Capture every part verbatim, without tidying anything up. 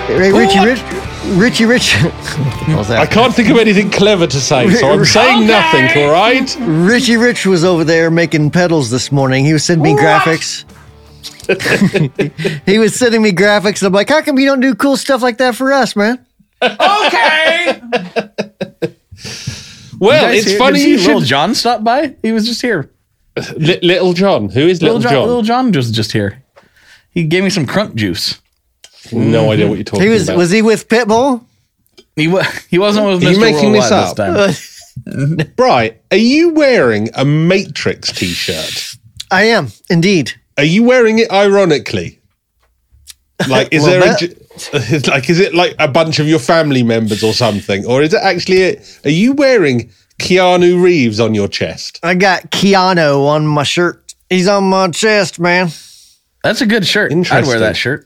Hey, Richie Rich. Richie Rich. I can't think of anything clever to say, so I'm saying Okay. nothing, all right? Richie Rich was over there making pedals this morning. He was sending me What? graphics. He was sending me graphics. And I'm like, how come you don't do cool stuff like that for us, man? Okay. Well, Guys, it's here- funny did you see Little should... John stop by? He was just here. Li- Little John. Who is Little, Little John, John? Little John was just here. He gave me some crunk juice. No idea what you're talking He was about. was he with Pitbull? He wa- he wasn't with Are you Mister making this Worldwide up? this time. Right. Are you wearing a Matrix t-shirt? I am, indeed. Are you wearing it ironically? Like, is Well, there a, that- j- like, is it like a bunch of your family members or something? Or is it actually, a, are you wearing Keanu Reeves on your chest? I got Keanu on my shirt. He's on my chest, man. That's a good shirt. I'd wear Interesting. that shirt.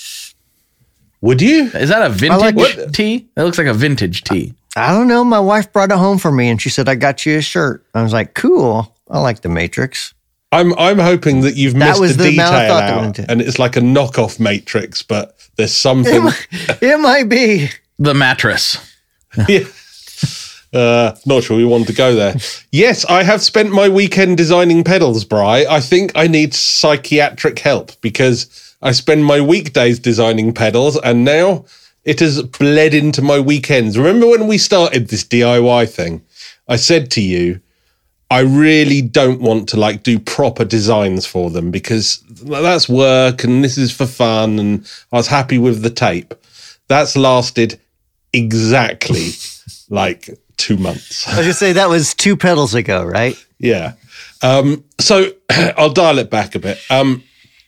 Would you? Is that a vintage like it. tee? That looks like a vintage tee. I don't know. My wife brought it home for me and she said, I got you a shirt. I was like, cool. I like the Matrix. I'm I'm hoping that you've That missed was the the detail amount I thought that out, went into. and it's like a knockoff Matrix, but there's It something. might, it might be. The mattress. Yeah. Uh, not sure we want to go there. Yes, I have spent my weekend designing pedals, Bri. I think I need psychiatric help because I spend my weekdays designing pedals and now it has bled into my weekends. Remember when we started this D I Y thing? I said to you, I really don't want to like do proper designs for them because that's work and this is for fun and I was happy with the tape. That's lasted exactly like two months. I was going to say that was two pedals ago, right? Yeah. Um, so I'll dial it back a bit. Um,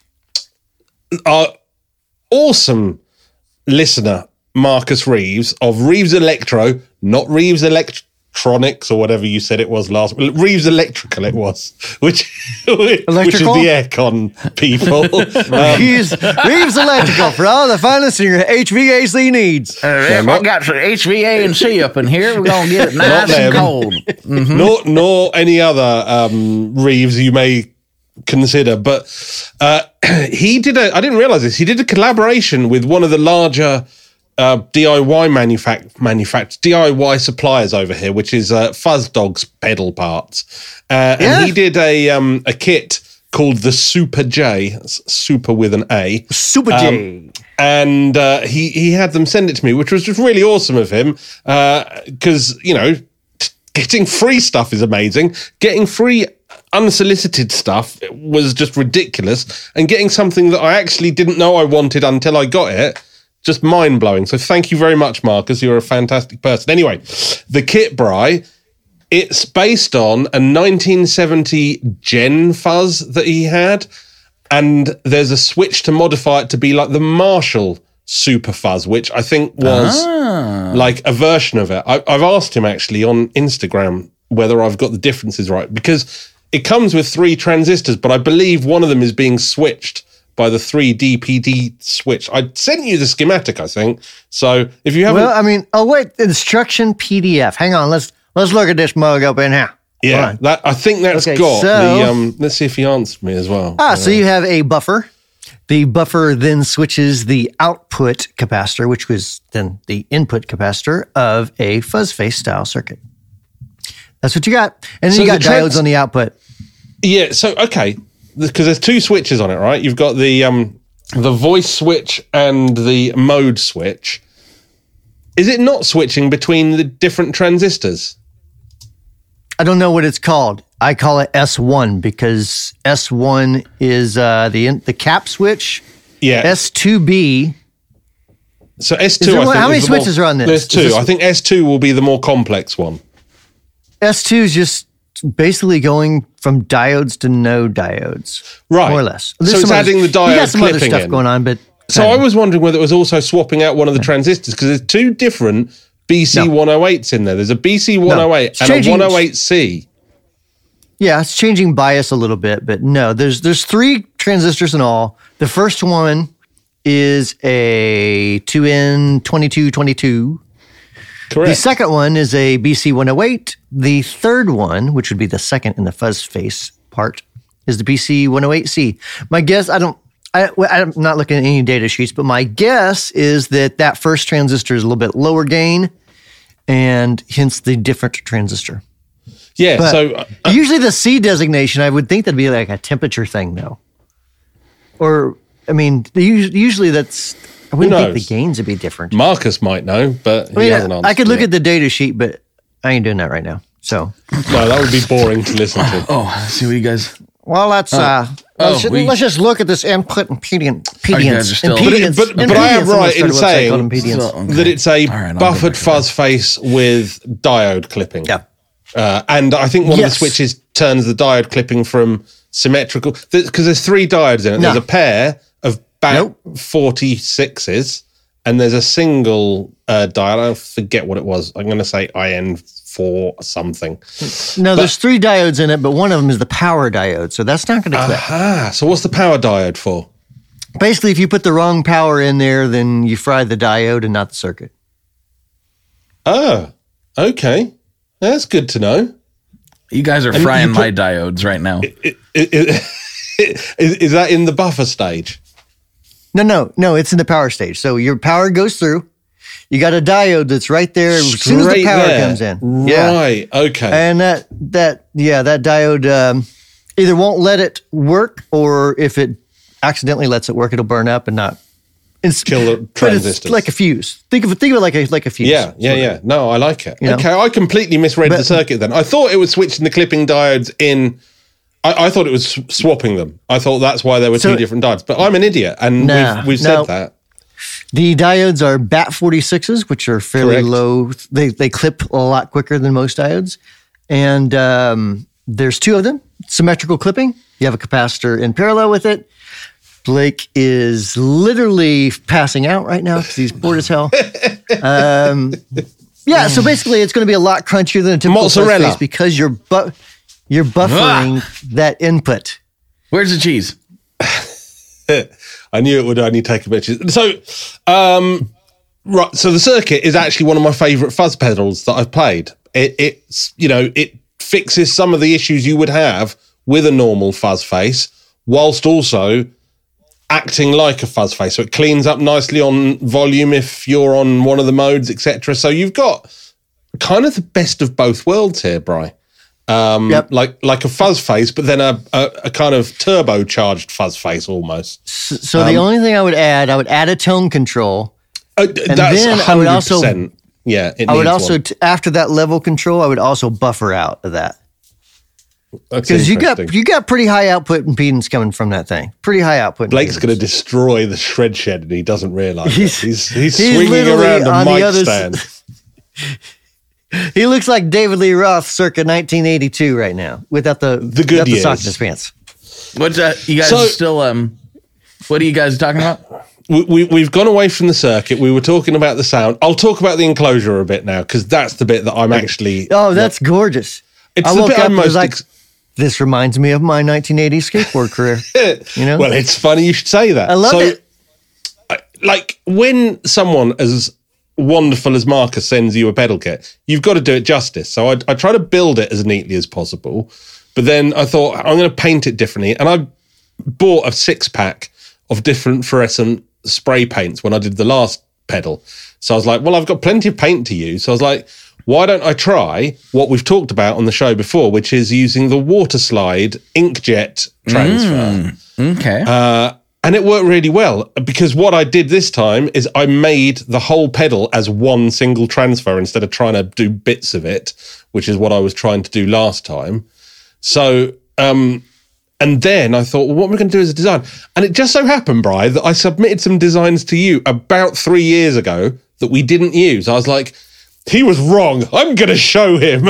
our awesome listener, Marcus Reeves of Reeves Electro, not Reeves Electronics or whatever you said it was last. Well, Reeves Electrical it was, which, which is Electrical? the aircon people. Um, Reeves, Reeves Electrical for all the finest in your H V A C needs. Uh, I got some H V A and C up in here. We're going to get it nice them. and cold. nor nor any other um, Reeves you may consider, but uh, he did a. I didn't realize this. He did a collaboration with one of the larger uh, D I Y manufact manufact D I Y suppliers over here, which is uh, Fuzz Dog's pedal parts, uh, Yeah. and he did a um, a kit called the Super J, that's super with an A. Super J. And uh, he he had them send it to me, which was just really awesome of him. Because you know, t- getting free stuff is amazing. Getting free unsolicited stuff was just ridiculous, and getting something that I actually didn't know I wanted until I got it, just mind blowing. So thank you very much, Marcus. You're a fantastic person. Anyway, the kit, Bri. It's based on a nineteen seventy Gen Fuzz that he had. And there's a switch to modify it to be like the Marshall Super Fuzz, which I think was Ah. like a version of it. I, I've asked him actually on Instagram whether I've got the differences right, because it comes with three transistors, but I believe one of them is being switched by the three D P D switch. I sent you the schematic, I think. So if you haven't... Well, I mean, oh, wait. Instruction P D F. Hang on. Let's let's look at this mug up in here. yeah, Hold on. that, I think that's Okay, got so- the... Um, let's see if he answered me as well. Ah, so you have a buffer. The buffer then switches the output capacitor, which was then the input capacitor of a fuzz face style circuit. That's what you got. And then So you got the trans- diodes on the output. Yeah, so okay, because there's two switches on it, right? You've got the um the voice switch and the mode switch. Is it not switching between the different transistors? I don't know what it's called. I call it S one because S one is uh, the in, the cap switch. Yeah. S two B. so S two. Is there I one- think how many is the more- switches are on this? There's Is two. this- I think S two will be the more complex one. S two is just basically going from diodes to no diodes, Right. more or less. So it's some other- adding the You got diode some other clipping stuff in. going on, but So I was wondering whether it was also swapping out one of the transistors, because there's two different B C one oh eights in there. There's a B C one oh eight It's and changing- a one oh eight C. yeah, it's changing bias a little bit. But no, there's there's three transistors in all. The first one is a two N twenty-two twenty-two. Correct. The second one is a B C one oh eight. The third one, which would be the second in the fuzz face part, is the B C one oh eight C. My guess, I don't, I, well, I'm not looking at any data sheets, but my guess is that that first transistor is a little bit lower gain, and hence the different transistor. Yeah, But so uh, usually the C designation, I would think that'd be like a temperature thing, though. Or, I mean, the, usually that's, I wouldn't think the knows? gains would be different. Marcus might know, but he I, mean, hasn't answered I could look yet. at the data sheet, but I ain't doing that right now. So, No, that would be boring to listen to. Oh, let's see what you guys. well, let's, uh, oh, let's, we- let's just look at this input impedance. Oh, you guys are Impedance. still- impedance But- but- but I am impedance. Someone right in started a website saying called impedance. So- okay. That it's a All right, I'll go buffered back to fuzz face with diode clipping. Yeah. Uh, and I think one Yes. of the switches turns the diode clipping from symmetrical, because there's three diodes in it. No. There's a pair of about Nope. forty-sixes, and there's a single uh, diode. I forget what it was. I'm going to say I N four something. No, there's three diodes in it, but one of them is the power diode, so that's not going to clip. Ah, so what's the power diode for? Basically, if you put the wrong power in there, then you fry the diode and not the circuit. Oh, okay. That's good to know. You guys are And frying you my put- diodes right now. I- I- Is, is that in the buffer stage? No, no, no, it's in the power stage. So your power goes through. You got a diode that's right there as soon as the Straight power there. comes in. Yeah. Right, okay. And that, that, yeah, that diode um, either won't let it work, or if it accidentally lets it work, it'll burn up and not it's, Kill the but transistors. It's like a fuse. Think of it, think of it like a like a fuse. Yeah, yeah, yeah. No, I like it. You know? Okay, I completely misread But- the circuit then. I thought it was switching the clipping diodes in. I, I thought it was sw- swapping them. I thought that's why there were So- two different diodes. But I'm an idiot, and Nah, we've, we've said no. that. The diodes are B A T forty-sixes, which are fairly Correct. low. They they clip a lot quicker than most diodes. And um, there's two of them, symmetrical clipping. You have a capacitor in parallel with it. Blake is literally passing out right now because he's bored as hell. Um, yeah, so basically it's going to be a lot crunchier than a typical fuzz Mozzarella. face because you're, bu- you're buffering that input. Where's the cheese? I knew it would only take a bit. So, um, right. So the circuit is actually one of my favourite fuzz pedals that I've played. It, it's you know it fixes some of the issues you would have with a normal fuzz face, whilst also acting like a fuzz face. So it cleans up nicely on volume if you're on one of the modes, et cetera. So you've got kind of the best of both worlds here, Bri. Um, Yep. like like a fuzz face, but then a, a, a kind of turbocharged fuzz face almost. So the only thing I would add, I would add a tone control. Uh, that's then I would also- one hundred percent. Yeah, it I would needs also, one. t- after that level control, I would also buffer out of that. That's Because you got interesting. you got pretty high output impedance coming from that thing. Pretty high output. Blake's impedance. going to destroy the shred shed, and he doesn't realise it. He's- He's he's, he's swinging literally around a on the mic other s- stand. He looks like David Lee Roth circa nineteen eighty-two right now, without the The good without the years. sock in his pants. What's uh, you guys So- still um? What are you guys talking about? we, we, we've gone away from the circuit. We were talking about the sound. I'll talk about the enclosure a bit now, because that's the bit that I'm actually. Oh, that's gorgeous. It's I the woke bit up I'm and was most. like, ex- this reminds me of my nineteen eighties skateboard career. You know? Well, it's funny you should say that. I love so, it. I- Like when someone as wonderful as Marcus sends you a pedal kit, you've got to do it justice. So I, I try to build it as neatly as possible, but then I thought I'm going to paint it differently, and I bought a six pack of different fluorescent spray paints when I did the last pedal. So I was like, well, I've got plenty of paint to use. So I was like, why don't I try what we've talked about on the show before, which is using the water slide inkjet transfer. Okay. Uh, and it worked really well, because what I did this time is I made the whole pedal as one single transfer instead of trying to do bits of it, which is what I was trying to do last time. So, um, and then I thought, well, what am I going to do as a design? And it just so happened, Bri, that I submitted some designs to you about three years ago that we didn't use. I was like, he was wrong. I'm going to show him.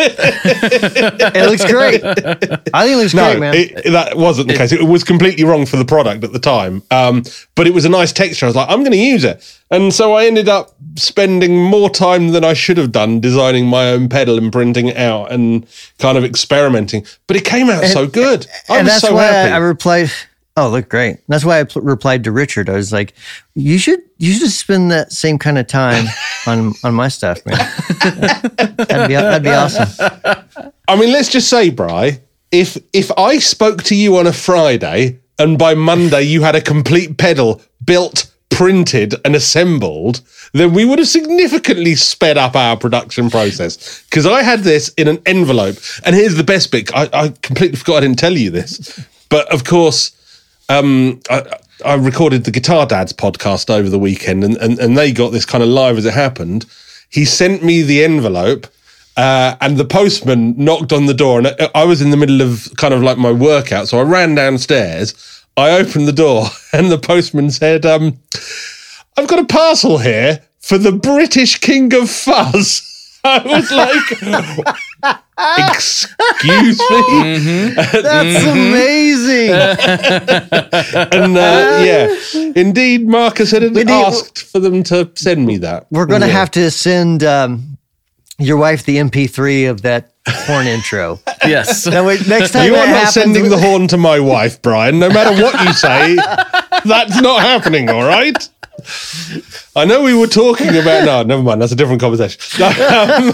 It looks great. I think it looks No, great, man. it, that wasn't the case. It was completely wrong for the product at the time. Um, but it was a nice texture. I was like, I'm going to use it. And so I ended up spending more time than I should have done designing my own pedal and printing it out and kind of experimenting. But it came out so good. I and was that's so why happy. I, I replied. Oh, look great. That's why I pl- replied to Richard. I was like, "You should, you should spend that same kind of time on on my stuff, man. that'd be that'd be awesome." I mean, let's just say, Bri, if if I spoke to you on a Friday and by Monday you had a complete pedal built, printed, and assembled, then we would have significantly sped up our production process. Because I had this in an envelope. And here's the best bit. I, I completely forgot I didn't tell you this. But of course, um, I, I recorded the Guitar Dads podcast over the weekend, and, and, and they got this kind of live as it happened. He sent me the envelope, uh, and the postman knocked on the door, and I, I was in the middle of kind of like my workout. So I ran downstairs, I opened the door, and the postman said, um, I've got a parcel here for the British King of Fuzz. I was like, excuse me? Mm-hmm. That's amazing. And uh, yeah, indeed, Marcus had need- asked for them to send me that. We're going to Yeah. have to send um, your wife the M P three of that horn intro. Yes. Now, wait, next time You that are not happens, sending the horn to my wife, Brian. No matter what you say, that's not happening, all right? I know we were talking about... No, never mind. That's a different conversation. Um,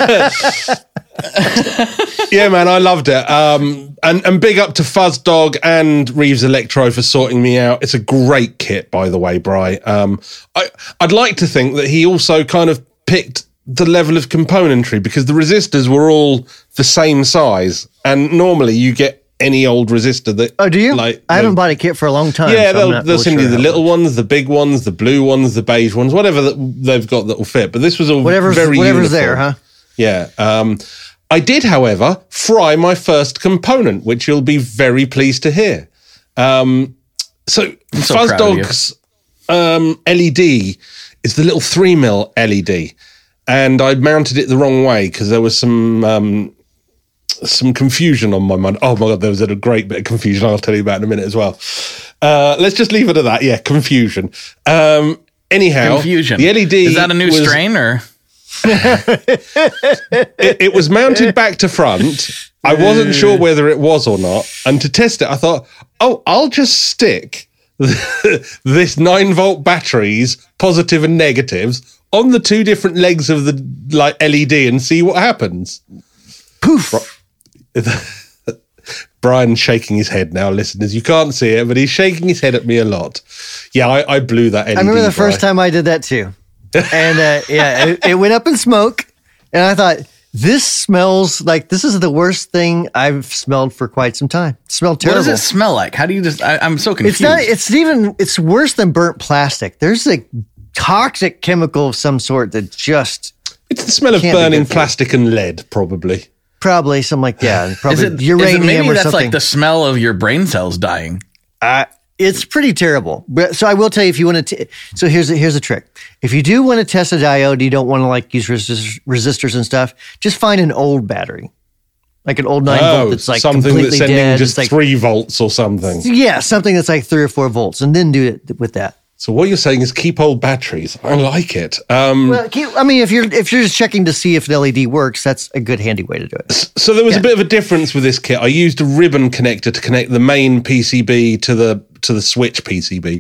yeah, man, I loved it. Um, and, and big up to Fuzz Dog and Reeves Electro for sorting me out. It's a great kit, by the way, Bri. Um, I, I'd like to think that he also kind of picked the level of componentry, because the resistors were all the same size. And normally you get any old resistor that... Oh, do you? Like, I haven't the- bought a kit for a long time. yeah, so I'm they'll, not they'll really send sure you the how- little ones, the big ones, the beige ones, the beige ones, whatever that they've got that will fit. But this was all Whatever's, very whatever's uniform. there, huh? Yeah. Um, I did, however, fry my first component, which you'll be very pleased to hear. Um, so, so Fuzz proud of you. Dog's um, L E D is the little three mil L E D. And I mounted it the wrong way because there was some... Um, some confusion on my mind. Oh my God, there was a great bit of confusion I'll tell you about in a minute as well. Uh, let's just leave it at that. Yeah, confusion. Um, anyhow, Confusion. the L E D Is that a new was, strain or? It, it was mounted back to front. I wasn't sure whether it was or not. And to test it, I thought, oh, I'll just stick this nine volt batteries, positive and negatives, on the two different legs of the like L E D and see what happens. Poof. Brian's shaking his head now, listeners. You can't see it, but he's shaking his head at me a lot. Yeah, I, I blew that L E D. I remember the first time I did that too. And uh, yeah, it, it went up in smoke. And I thought, this smells like this is the worst thing I've smelled for quite some time. It smelled What terrible. does it smell like? How do you just? I, I'm so confused. It's not, it's even, it's worse than burnt plastic. There's a toxic chemical of some sort that just It's the smell of Can't be burning good for you. plastic and lead, probably. probably something like that. Is Probably it, is uranium it maybe or that's something. like the smell of your brain cells dying? Uh, it's pretty terrible. But so I will tell you if you want to. T- so here's a, here's a trick. If you do want to test a diode, you don't want to like use resist- resistors and stuff. Just find an old battery, like an old nine volt that's like Oh, something completely that's sending dead. just It's like three volts or something. yeah, something that's like three or four volts, and then do it with that. So what you're saying is keep old batteries. I like it. Um, Well, keep- I mean, if you're if you're just checking to see if the L E D works, that's a good handy way to do it. so there was a bit of a difference with this kit. I used a ribbon connector to connect the main P C B to the to the switch P C B.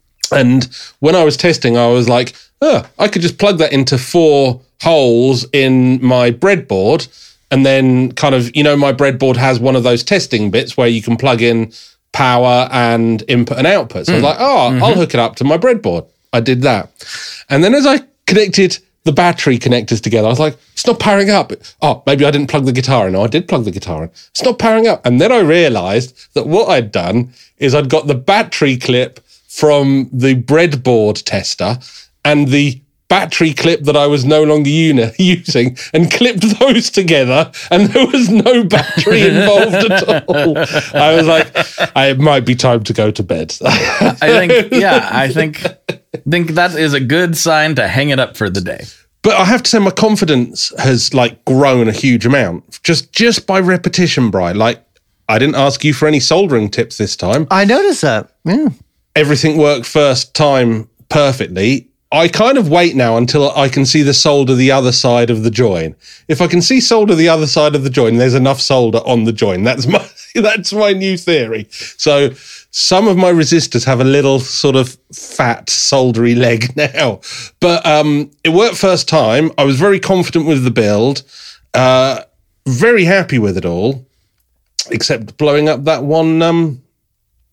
And when I was testing, I was like, oh, I could just plug that into four holes in my breadboard. And then kind of, you know, my breadboard has one of those testing bits where you can plug in power and input and output. So I was like, oh, I'll hook it up to my breadboard. I did that. And then as I connected the battery connectors together, I was like, it's not powering up. Oh, maybe I didn't plug the guitar in. No, I did plug the guitar in. It's not powering up. And then I realized that what I'd done is I'd got the battery clip from the breadboard tester and the battery clip that I was no longer uni- using and clipped those together, and there was no battery involved at all. I was like, it might be time to go to bed. I think, yeah, I think think that is a good sign to hang it up for the day. But I have to say my confidence has like grown a huge amount just just by repetition, Bri. Like, I didn't ask you for any soldering tips this time. I noticed that. Yeah. Everything worked first time perfectly. I kind of wait now until I can see the solder the other side of the join. If I can see solder the other side of the join, there's enough solder on the join. That's my that's my new theory. So some of my resistors have a little sort of fat soldery leg now, but um, it worked first time. I was very confident with the build, uh, very happy with it all, except blowing up that one um,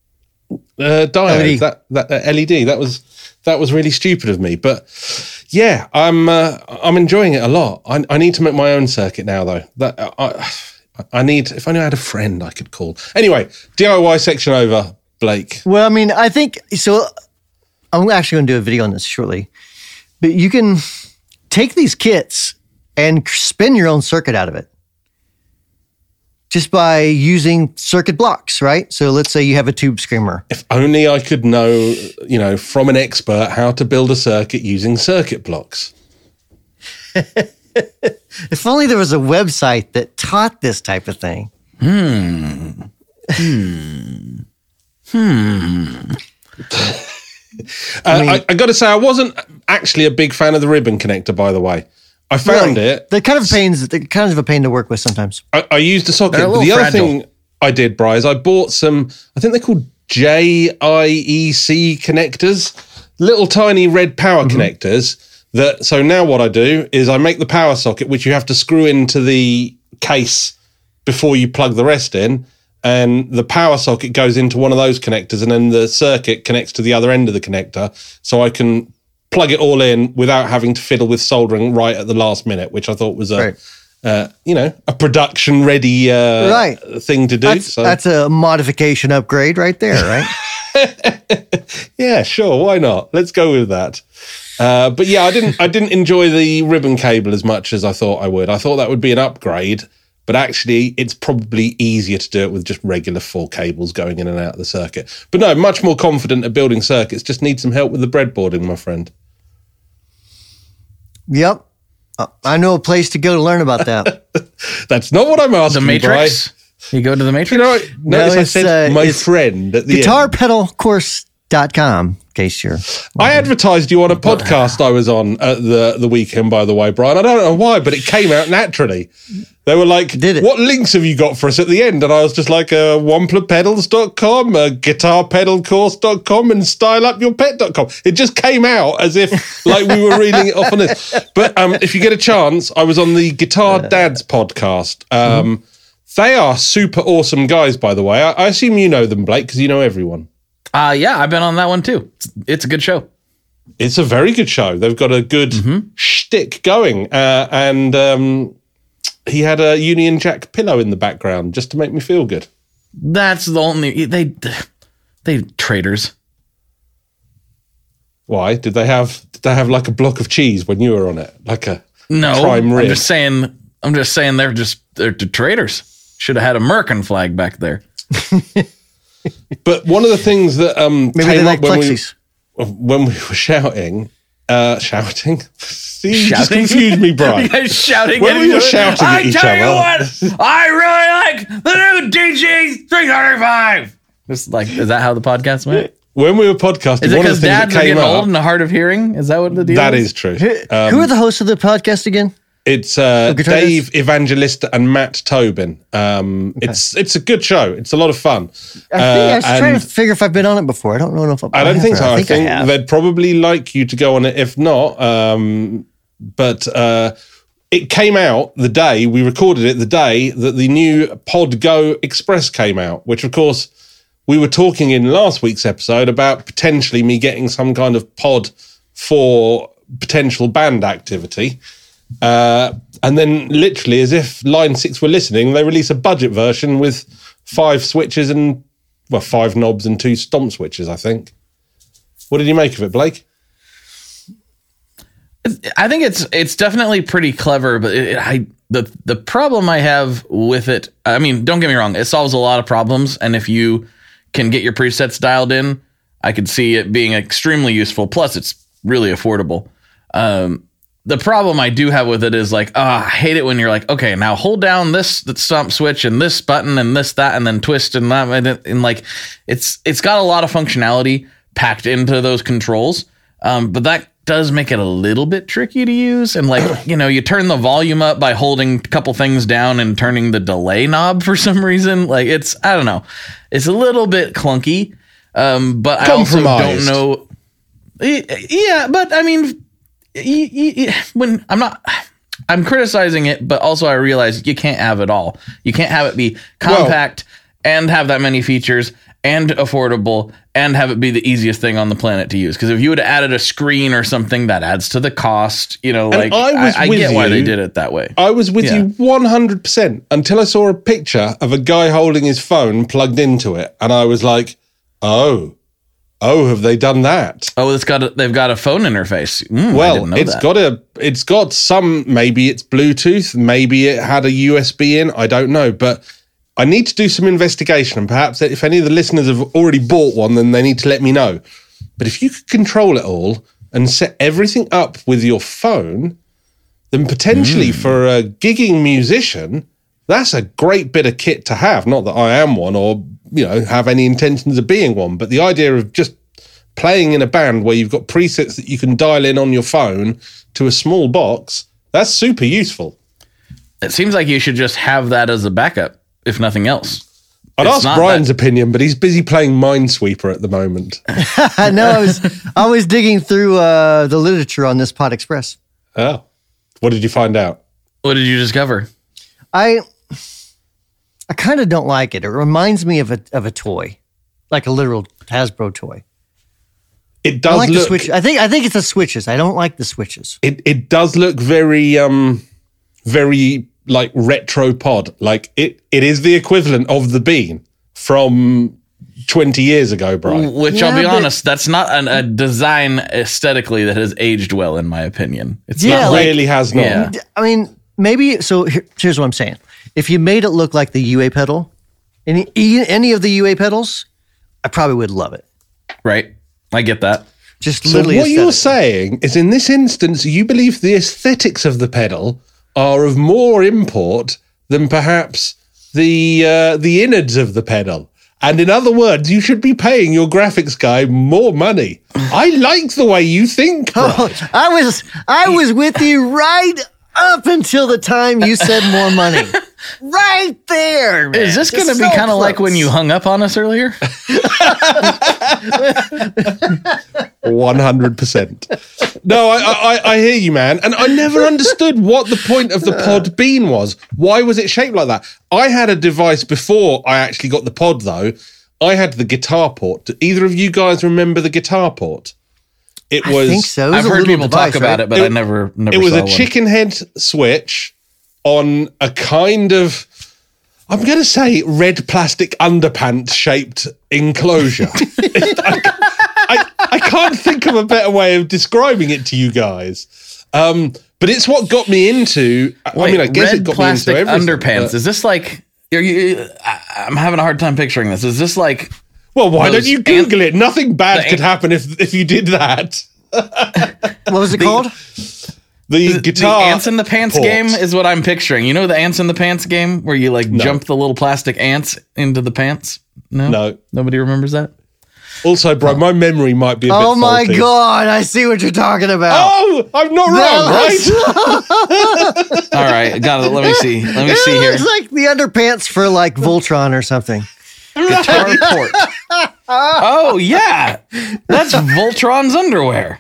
uh, diode, L E D. that that uh, L E D. That was that was really stupid of me. But yeah, I'm uh, I'm enjoying it a lot. I, I need to make my own circuit now, though. That I I need. If I knew I had a friend I could call. Anyway, D I Y section over, Blake. Well, I mean, I think so. I'm actually going to do a video on this shortly, but you can take these kits and spin your own circuit out of it just by using circuit blocks, right? So let's say you have a tube screamer. If only I could know, you know, from an expert how to build a circuit using circuit blocks. If only there was a website that taught this type of thing. Hmm. Hmm. Hmm. uh, I, I, I got to say, I wasn't actually a big fan of the ribbon connector, by the way. I found Really? it. They're kind of pains. They're kind of a pain to work with sometimes. I, I used the socket. They're a But little the other fragile. thing I did, Bri, is I bought some, I think they're called J I E C connectors, little tiny red power Mm-hmm. connectors. That So now what I do is I make the power socket, which you have to screw into the case before you plug the rest in. And the power socket goes into one of those connectors, and then the circuit connects to the other end of the connector. So I can plug it all in without having to fiddle with soldering right at the last minute, which I thought was a, Right. uh, you know, a production ready uh, Right. thing to do. That's, so that's a modification upgrade right there, right? yeah, sure, why not? Let's go with that. Uh, but yeah, I didn't, I didn't enjoy the ribbon cable as much as I thought I would. I thought that would be an upgrade, but actually, it's probably easier to do it with just regular full cables going in and out of the circuit. But no, much more confident at building circuits. Just need some help with the breadboarding, my friend. Yep. Uh, I know a place to go to learn about that. That's not what I'm The asking. Matrix. You go to the Matrix. You know, notice I it's, said uh, my it's friend at the guitar end. pedal course dot com, in case you're. I advertised you on a podcast I was on at the, the weekend, by the way, Brian. I don't know why, but it came out naturally. They were like, Did it? what links have you got for us at the end? And I was just like, uh, wampler pedals dot com, uh, guitar pedal course dot com, and style up your pet dot com. It just came out as if like we were reading it off on this. But um, if you get a chance, I was on the Guitar Dads podcast. Um, mm-hmm. They are super awesome guys, by the way. I, I assume you know them, Blake, because you know everyone. Uh, yeah, I've been on that one too. It's, it's a good show. It's a very good show. They've got a good Mm-hmm. shtick going. Uh, and um, he had a Union Jack pillow in the background just to make me feel good. That's the only they they traitors. Why? Did they have did they have like a block of cheese when you were on it? Like a No, prime I'm rib? just saying. I'm just saying they're just they're the traitors. Should have had a Merkin flag back there. But one of the things that um, Maybe they came like up when we, plexis. when we were shouting, uh, shouting? See, you just Shouting? confused me, You Brian. guys shouting When at we each were other. shouting at I each tell other. you what, I really like the new D G three thirty-five. Just like, is that how the podcast went? When we were podcasting, Is it one of because the things that dads are came getting up, old and hard of hearing? Is that what the deal that is? is true. Who Um, are the hosts of the podcast again? It's uh, Guitar Dave Evangelista and Matt Tobin. Um, It's it's a good show. It's a lot of fun. I, think, I Uh, was trying and to figure if I've been on it before. I don't know if I've, I don't think so. I I think, have. they'd probably like you to go on it if not. Um, but uh, it came out the day we recorded it, the day that the new Pod Go Express came out, which of course we were talking in last week's episode about potentially me getting some kind of pod for potential band activity. Uh, and then literally as if Line six were listening, they release a budget version with five switches and, well, five knobs and two stomp switches, I think. What did you make of it, Blake? I think it's it's definitely pretty clever, but it, I the the problem I have with it, I mean, don't get me wrong, it solves a lot of problems, and if you can get your presets dialed in, I could see it being extremely useful. Plus, it's really affordable. Um, the problem I do have with it is like, oh, I hate it when you're like, okay, now hold down this stomp switch and this button and this that and then twist and that and, and like it's it's got a lot of functionality packed into those controls, um, but that does make it a little bit tricky to use. And like, you know, you turn the volume up by holding a couple things down and turning the delay knob for some reason. Like it's, I don't know, it's a little bit clunky. Um, but I also don't know. Yeah, but I mean, when I'm not, I'm criticizing it, but also I realize you can't have it all. You can't have it be compact and have that many features and affordable and have it be the easiest thing on the planet to use. Because if you would have added a screen or something, that adds to the cost. You know, like I was I, I with get why you. they did it that way. I was with Yeah. you one hundred percent until I saw a picture of a guy holding his phone plugged into it. And I was like, oh, oh, have they done that? Oh, it's got a, they've got a phone interface. Mm, I Well, didn't know it's that. got a, it's got some, maybe it's Bluetooth, maybe it had a U S B in, I don't know. But I need to do some investigation, and perhaps if any of the listeners have already bought one, then they need to let me know. But if you could control it all and set everything up with your phone, then potentially Mm. for a gigging musician, that's a great bit of kit to have. Not that I am one or, you know, have any intentions of being one, but the idea of just playing in a band where you've got presets that you can dial in on your phone to a small box, that's super useful. It seems like you should just have that as a backup, if nothing else. I'd It's ask not Brian's that- opinion, but he's busy playing Minesweeper at the moment. I know I was I was digging through uh, the literature on this Pod Express. Oh, what did you find out? What did you discover? I I kind of don't like it. It reminds me of a of a toy, like a literal Hasbro toy. It I does like the look. switch. I think I think it's the switches. I don't like the switches. It it does look very um very like retro pod. Like it it is the equivalent of the Bean from twenty years ago, Brian. Which I'll Yeah, be but- honest, that's not an, a design aesthetically that has aged well, in my opinion. It's Yeah, not like- really has not. Yeah. I mean, maybe. So here, here's what I'm saying: if you made it look like the U A pedal, any any of the U A pedals, I probably would love it. right. I get that. Just So literally. what you're aesthetic. saying is, in this instance, you believe the aesthetics of the pedal are of more import than perhaps the uh, the innards of the pedal. And in other words, you should be paying your graphics guy more money. I like the way you think, Brian. Oh, I was I was with you right up until the time you said more money. Right there. Man. Is this going to It's be so kind of like when close. you hung up on us earlier? one hundred percent. No, I, I I hear you, man. And I never understood what the point of the pod bean was. Why was it shaped like that? I had a device before I actually got the pod, though. I had the guitar port. Do either of you guys remember the guitar port? It I was think so. It was I've a heard little people device, talk about right? it, but It- I never, never it was saw a one. chicken head switch on a kind of, I'm going to say, red plastic underpants shaped enclosure. I, I, I can't think of a better way of describing it to you guys. Um, but it's what got me into. Wait, I mean, I guess red it got plastic me into everything. underpants. but- Is this like? Are you, I, I'm having a hard time picturing this. Is this like? well, why those don't you Google it? Nothing bad the could an- happen if if you did that. What was it called? The, The guitar ants in the pants port. game is what I'm picturing. You know the ants in the pants game where you like jump the little plastic ants into the pants? No, No. nobody remembers that. Also, bro, my memory might be a Oh bit my faulty. God! I see what you're talking about. Oh, I'm not wrong, right? All right, got it. Let me see. Let me see It here. looks like the underpants for like Voltron or something. Guitar port. Oh yeah, that's Voltron's underwear.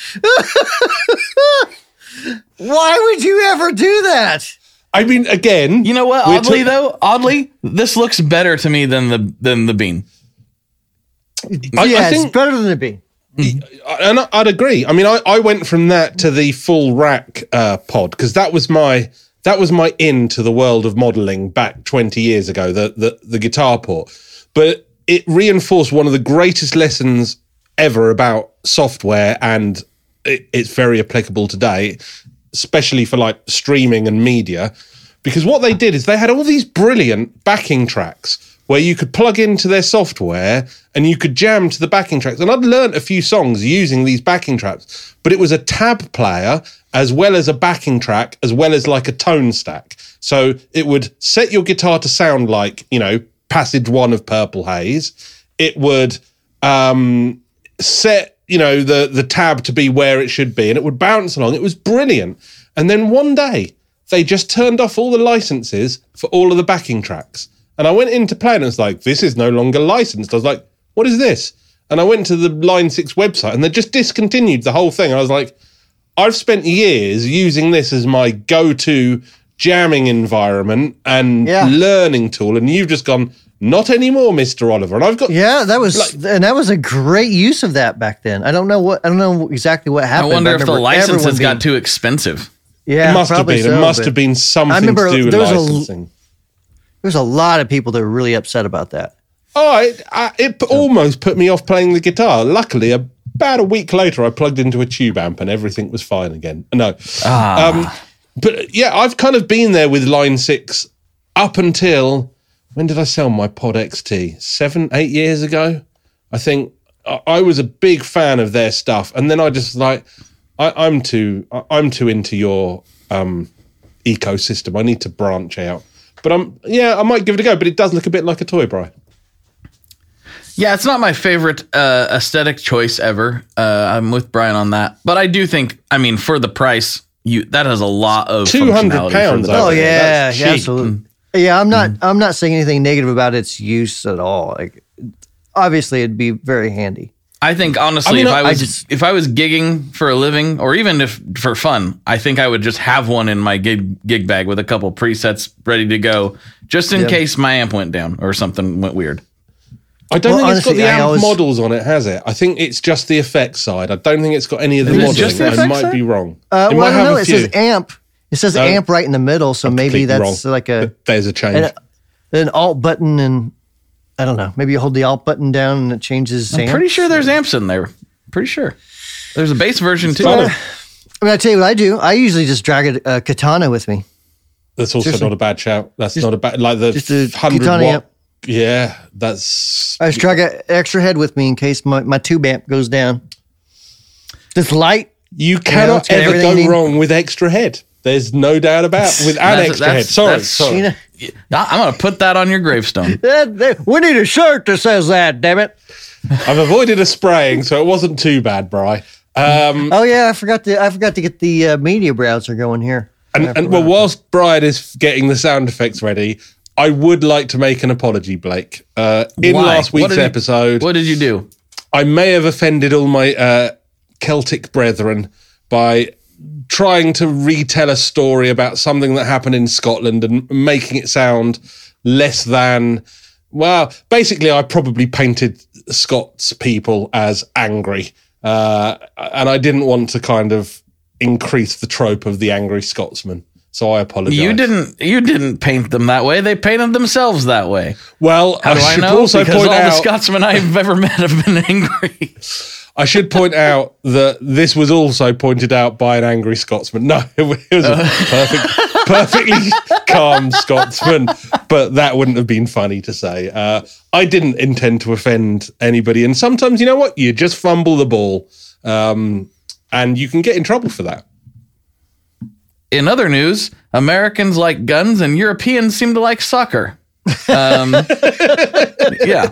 Why would you ever do that? I mean, again, You know what? we're Oddly ta- though, oddly, this looks better to me than the than the bean. I, yeah, I think, it's better than it be. and I- I'd agree. I mean, I, I went from that to the full rack uh, pod because that was my that was my in to the world of modeling back twenty years ago. The the the guitar port, but it reinforced one of the greatest lessons ever about software, and it, it's very applicable today, especially for like streaming and media. Because what they did is they had all these brilliant backing tracks where you could plug into their software and you could jam to the backing tracks. And I'd learnt a few songs using these backing tracks, but it was a tab player as well as a backing track, as well as like a tone stack. So it would set your guitar to sound like, you know, passage one of Purple Haze. It would um, set, you know, the, the tab to be where it should be, and it would bounce along. It was brilliant. And then one day they just turned off all the licenses for all of the backing tracks. And I went into play and it's like, this is no longer licensed. I was like, what is this? And I went to the Line six website and they just discontinued the whole thing. I was like, I've spent years using this as my go-to jamming environment and Yeah. learning tool. And you've just gone, Not anymore, Mister Oliver. And I've got Yeah, that was Like- and that was a great use of that back then. I don't know what I don't know exactly what I happened. wonder but if the remember licenses everyone got being- too expensive. Yeah, it must have probably been. so, it must but have been something remember to do with there was a- licensing. There's a lot of people that were really upset about that. Oh, it, I, it p- almost put me off playing the guitar. Luckily, about a week later, I plugged into a tube amp and everything was fine again. No. Ah. Um, but yeah, I've kind of been there with Line six up until, when did I sell my Pod X T? Seven, eight years ago? I think I, I was a big fan of their stuff. And then I just like, I, I'm too, I, I'm too into your um, ecosystem. I need to branch out. But I'm, yeah, I might give it a go, but it does look a bit like a toy, Bri. Yeah, it's not my favorite uh, aesthetic choice ever. Uh, I'm with Brian on that, but I do think, I mean, for the price, you that has a lot of two hundred functionality pounds. for the- Oh yeah, yeah, that's yeah, cheap. absolutely. Yeah, I'm not I'm not saying anything negative about its use at all. Like obviously it'd be very handy. I think honestly, I mean, if I I was just- if I was gigging for a living, or even if for fun, I think I would just have one in my gig gig bag with a couple presets ready to go, just in Yeah. case my amp went down or something went weird. I don't Well, think it's got honestly, the I amp always- models on it, has it? I think it's just the effects side. I don't think it's got any of the Is it modeling. just the I effects might side? be wrong. Uh, it well, I might don't know. have a It few. says amp. It says No. amp right in the middle, so maybe Completely that's wrong. like a There's a change. an, an alt button, and I don't know. Maybe you hold the alt button down and it changes. I'm amps. pretty sure there's amps in there. Pretty sure there's a bass version too. Kind of- I mean, I tell you what I do. I usually just drag a, a katana with me. That's also Seriously. not a bad shout. That's not a bad, like the just a one hundred Kitana watt. amp. Yeah, that's. I just drag an extra head with me in case my, my tube amp goes down. It's light. You cannot it's got ever everything you go need. wrong with extra head. There's no doubt about with an That's- extra that's- head. Sorry, that's- sorry. You know, I'm gonna put that on your gravestone. that- that- we need a shirt that says that. Damn it! I've avoided a spraying, so it wasn't too bad, Bri. Um, Oh yeah, I forgot to I forgot to get the uh, media browser going here. and, and well, whilst Brian is getting the sound effects ready, I would like to make an apology, Blake. Uh, in Why? last What week's did you- episode, What did you do? I may have offended all my uh, Celtic brethren by trying to retell a story about something that happened in Scotland and making it sound less than. Well, basically, I probably painted Scots people as angry, uh, and I didn't want to kind of increase the trope of the angry Scotsman. So I apologize. You didn't. You didn't paint them that way. They painted themselves that way. Well, How do I I should know? also Because point all the out. Scotsmen I've ever met have been angry. I should point out that this was also pointed out by an angry Scotsman. No, it was a perfect, perfectly calm Scotsman, but that wouldn't have been funny to say. Uh, I didn't intend to offend anybody, and sometimes, you know what? You just fumble the ball, um, and you can get in trouble for that. In other news, Americans like guns and Europeans seem to like soccer. Um, yeah.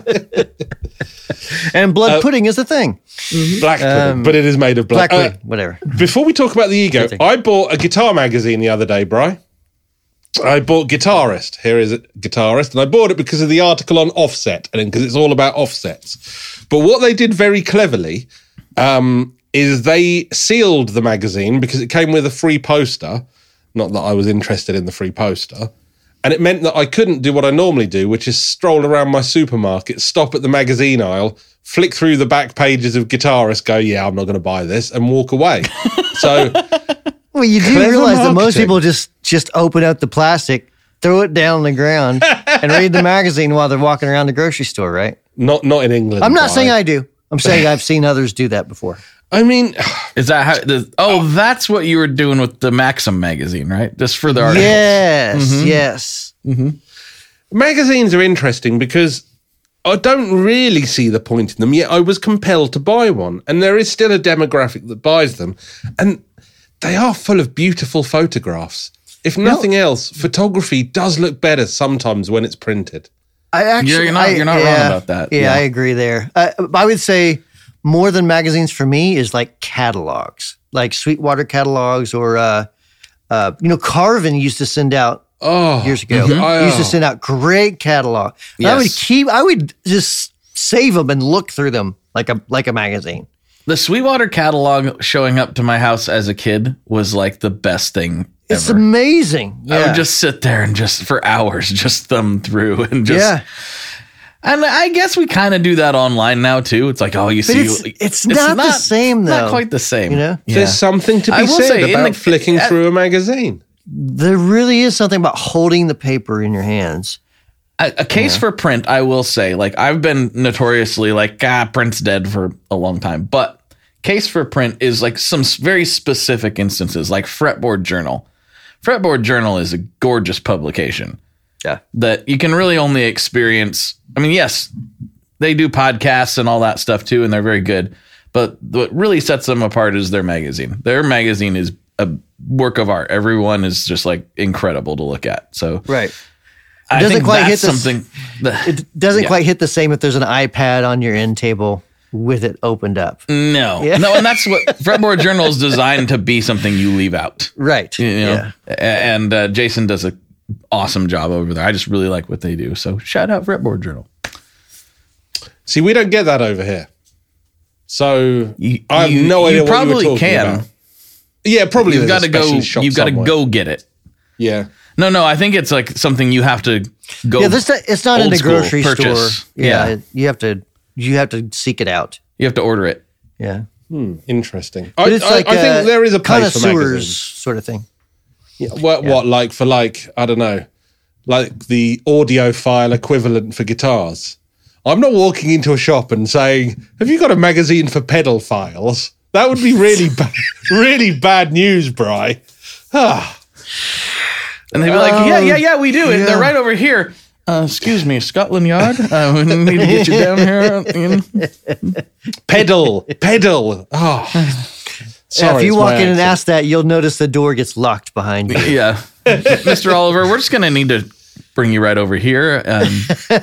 And blood pudding is the thing. Black pudding, Um, but it is made of Black black. Uh, pudding, whatever. Before we talk about the ego, I bought a guitar magazine the other day, Bri. I bought Guitarist. Here is it, Guitarist. And I bought it because of the article on offset and because it's all about offsets. But what they did very cleverly um, is they sealed the magazine because it came with a free poster. Not that I was interested in the free poster. And it meant that I couldn't do what I normally do, which is stroll around my supermarket, stop at the magazine aisle, flick through the back pages of Guitarist, go, yeah, I'm not going to buy this, and walk away. So Well, you do Clever realize that most marketing. people just just open up the plastic, throw it down on the ground, and read the magazine while they're walking around the grocery store, right? not not in England. I'm not Bri. saying I do. I'm saying I've seen others do that before. I mean, Is that how? The, oh, that's what you were doing with the Maxim magazine, right? Just for the article. Yes, yes. magazines are interesting because I don't really see the point in them, yet I was compelled to buy one. And there is still a demographic that buys them. And they are full of beautiful photographs. If nothing else, photography does look better sometimes when it's printed. I actually, You're not- I- you're not wrong yeah, about that. Yeah, Yeah. I agree there. Uh, I would say more than magazines for me is like catalogs, like Sweetwater catalogs, or uh, uh, you know, Carvin used to send out Oh, years ago. mhm. He used to Oh. send out great catalog. And I would Yes. keep. I would just save them and look through them like a like a magazine. The Sweetwater catalog showing up to my house as a kid was like the best thing It's ever. amazing. I Yeah. would just sit there and just for hours just thumb through and just yeah. And I guess we kind of do that online now too. It's like, oh, you But see, it's, it's, not, the same, though. Not quite the same. You know? Yeah. There's something to I be will said say, in about the- flicking at- through a magazine. There really is something about holding the paper in your hands. A, a case for print, I will say, like I've been notoriously like, ah, print's dead for a long time. But case for print is like some s- very specific instances, like Fretboard Journal. Fretboard Journal is a gorgeous publication. Yeah. That you can really only experience. I mean, yes, they do podcasts and all that stuff too, and they're very good. But what really sets them apart is their magazine. Their magazine is a work of art. Everyone is just like incredible to look at. So Right. I doesn't think quite that's hit the s- something. that- It doesn't Yeah. quite hit the same if there's an iPad on your end table with it opened up. no, Yeah. no, and that's what Fretboard Journal is designed to be. Something you leave out. Right. You know? Yeah. A- And uh, Jason does a awesome job over there. I just really like what they do. So shout out Fretboard Journal. See, we don't get that over here. So You, I have you- no idea you what you probably were talking can. about. Yeah, probably. You've there's got a to go. specialist shop You've got to somewhere. go get it. Yeah. No, no. I think it's like something you have to go. Yeah, this it's not in old the school grocery purchase. store. Yeah, Yeah. you have to you have to seek it out. You have to order it. Yeah, Interesting. I, but it's I, like I think there is a place for connoisseurs magazines. sort of thing. What, what, like for like, I don't know, like the audiophile equivalent for guitars. I'm not walking into a shop and saying, have you got a magazine for pedal files? That would be really bad, really bad news, Bri. Ah, And they'd be like, yeah, yeah, yeah, we do it. yeah. They're right over here. Uh, excuse me, Scotland Yard. Uh, we need to get you down here. You know? pedal, pedal. Oh, sorry. Yeah, if you it's walk my in and accent. ask that, you'll notice the door gets locked behind you. Yeah. Mister Oliver, we're just going to need to bring you right over here. Um,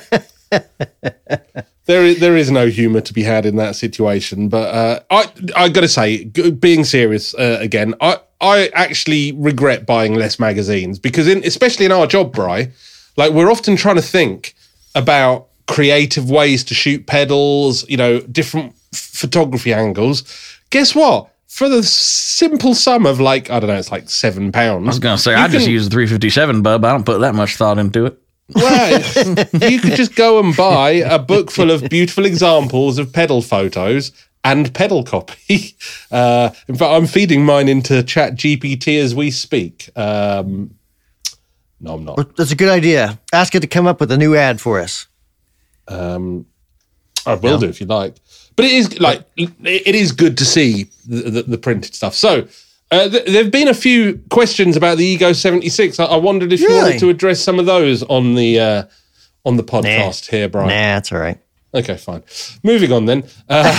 There is, there is no humour to be had in that situation, but uh, I I got to say, g- being serious uh, again, I I actually regret buying less magazines because, in, especially in our job, Bri, like we're often trying to think about creative ways to shoot pedals, you know, different f- photography angles. Guess what? For the simple sum of like I don't know, it's like seven pounds. I was going to say, I just use a three fifty-seven, bub. I don't put that much thought into it. Well, you could just go and buy a book full of beautiful examples of pedal photos and pedal copy. Uh, in fact, I'm feeding mine into Chat G P T as we speak. Um, no, I'm not. That's a good idea. Ask it to come up with a new ad for us. Um, I will do if you like. But it is like it it is good to see the, the, the printed stuff. So uh, th- there have been a few questions about the Ego seventy-six. I, I wondered if you Really? wanted to address some of those on the uh, on the podcast here, Brian. Nah, that's all right. Okay, fine. Moving on then. Uh,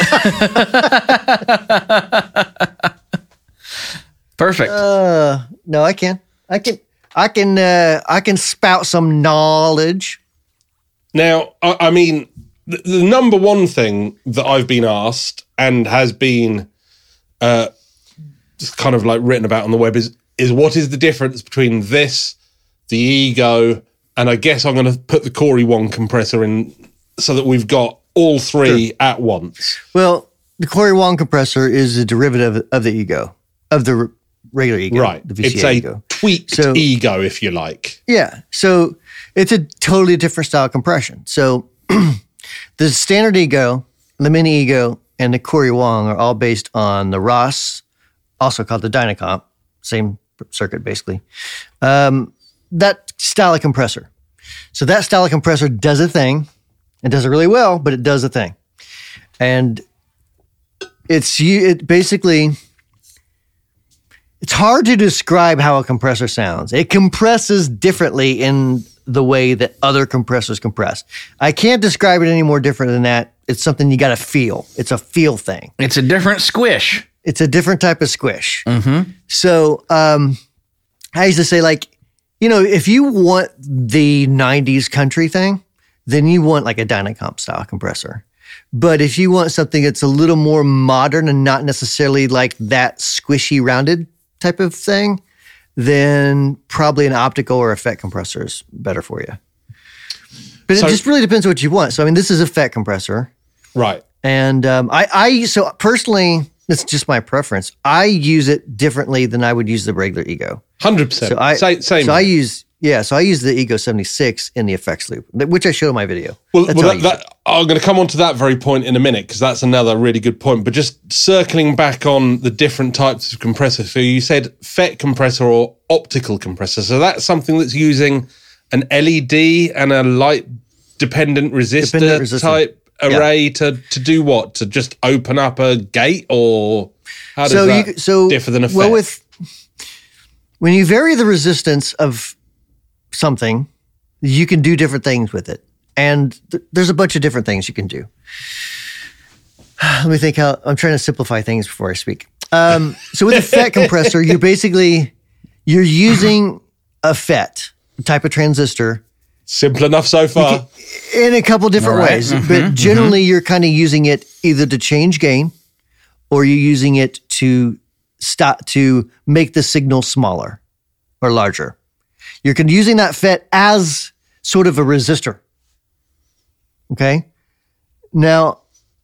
Perfect. Uh, no, I can. I can. I can. Uh, I can spout some knowledge. now, I, I mean, the, the number one thing that I've been asked and has been uh, just kind of like written about on the web is is what is the difference between this, the Ego, and I guess I'm going to put the Corey One compressor in so that we've got all three at once. Well, the Corey Wong compressor is a derivative of the Ego, of the r- regular Ego, Right. The V C A It's a Ego. tweaked So- Ego, if you like. Yeah. So it's a totally different style of compression. So the standard Ego, the mini Ego, and the Corey Wong are all based on the Ross, also called the Dynacomp, same circuit basically. Um, that style of compressor. So that style of compressor does a thing. It does it really well, but it does a thing. And it's you. It basically, it's hard to describe how a compressor sounds. It compresses differently in the way that other compressors compress. I can't describe it any more different than that. It's something you got to feel. It's a feel thing. It's a different squish. It's a different type of squish. So um, I used to say, like, you know, if you want the nineties country thing, then you want like a Dynacomp style compressor. But if you want something that's a little more modern and not necessarily like that squishy rounded type of thing, then probably an optical or effect compressor is better for you. But So- it just really depends what you want. So, I mean, this is effect compressor. Right. And um, I, I, so personally, it's just my preference. I use it differently than I would use the regular Ego. one hundred percent. So I, Sa- same. so I use, Yeah, so I use the Ego seventy-six in the effects loop, which I showed in my video. Well, That's well how I that, use that, I'm going to come on to that very point in a minute because that's another really good point. But just circling back on the different types of compressor. So you said F E T compressor or optical compressor. So that's something that's using an L E D and a light dependent resistor, Dependent resistor. type Yeah. array to, to do what? To just open up a gate, or how does so that you, so differ than a F E T? well, with when you vary the resistance of something, you can do different things with it, and th- there's a bunch of different things you can do. Let me think how I'm trying to simplify things before I speak. Um, so with a F E T compressor, you're basically you're using a F E T type of transistor Simple enough so far. in a couple different All right. ways, Mhm, but generally you're kind of using it either to change gain, or you're using it to stop to make the signal smaller or larger. You're con- using that F E T as sort of a resistor. Okay? Now,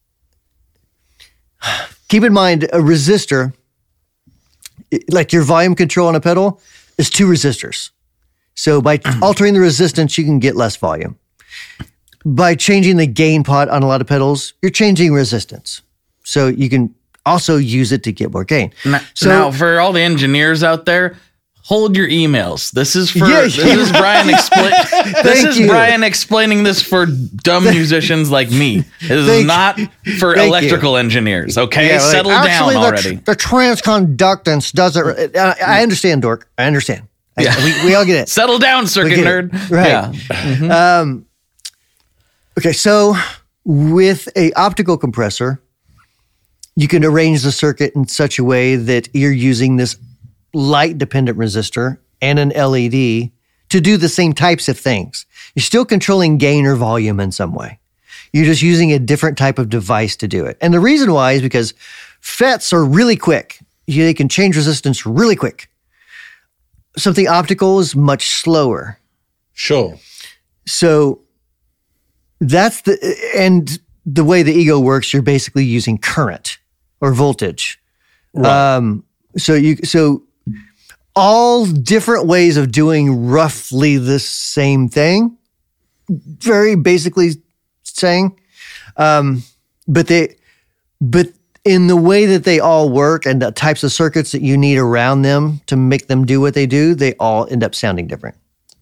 keep in mind a resistor, it- like your volume control on a pedal, is two resistors. So by altering the resistance, you can get less volume. By changing the gain pot on a lot of pedals, you're changing resistance. So you can also use it to get more gain. Now, So- now, for all the engineers out there, hold your emails. This is for Yeah, this yeah. is Brian explain. This Thank is you. Brian explaining this for dumb musicians like me. This is Thank- not for thank electrical engineers. Okay, Yeah, like, settle actually, down the, already. The transconductance doesn't. I, I understand, Dork. I understand. I- Yeah. we, we all get it. Settle down, circuit get nerd. it. Right. Yeah. Okay, so with a optical compressor, you can arrange the circuit in such a way that you're using this light dependent resistor and an L E D to do the same types of things. You're still controlling gain or volume in some way. You're just using a different type of device to do it. And the reason why is because F E Ts are really quick. You- They can change resistance really quick. Something optical is much slower. Sure. So that's the, and the way the Ego works, you're basically using current or voltage. Right. Um, so you, so all different ways of doing roughly the same thing, very basically saying, um, but they, but in the way that they all work and the types of circuits that you need around them to make them do what they do, they all end up sounding different.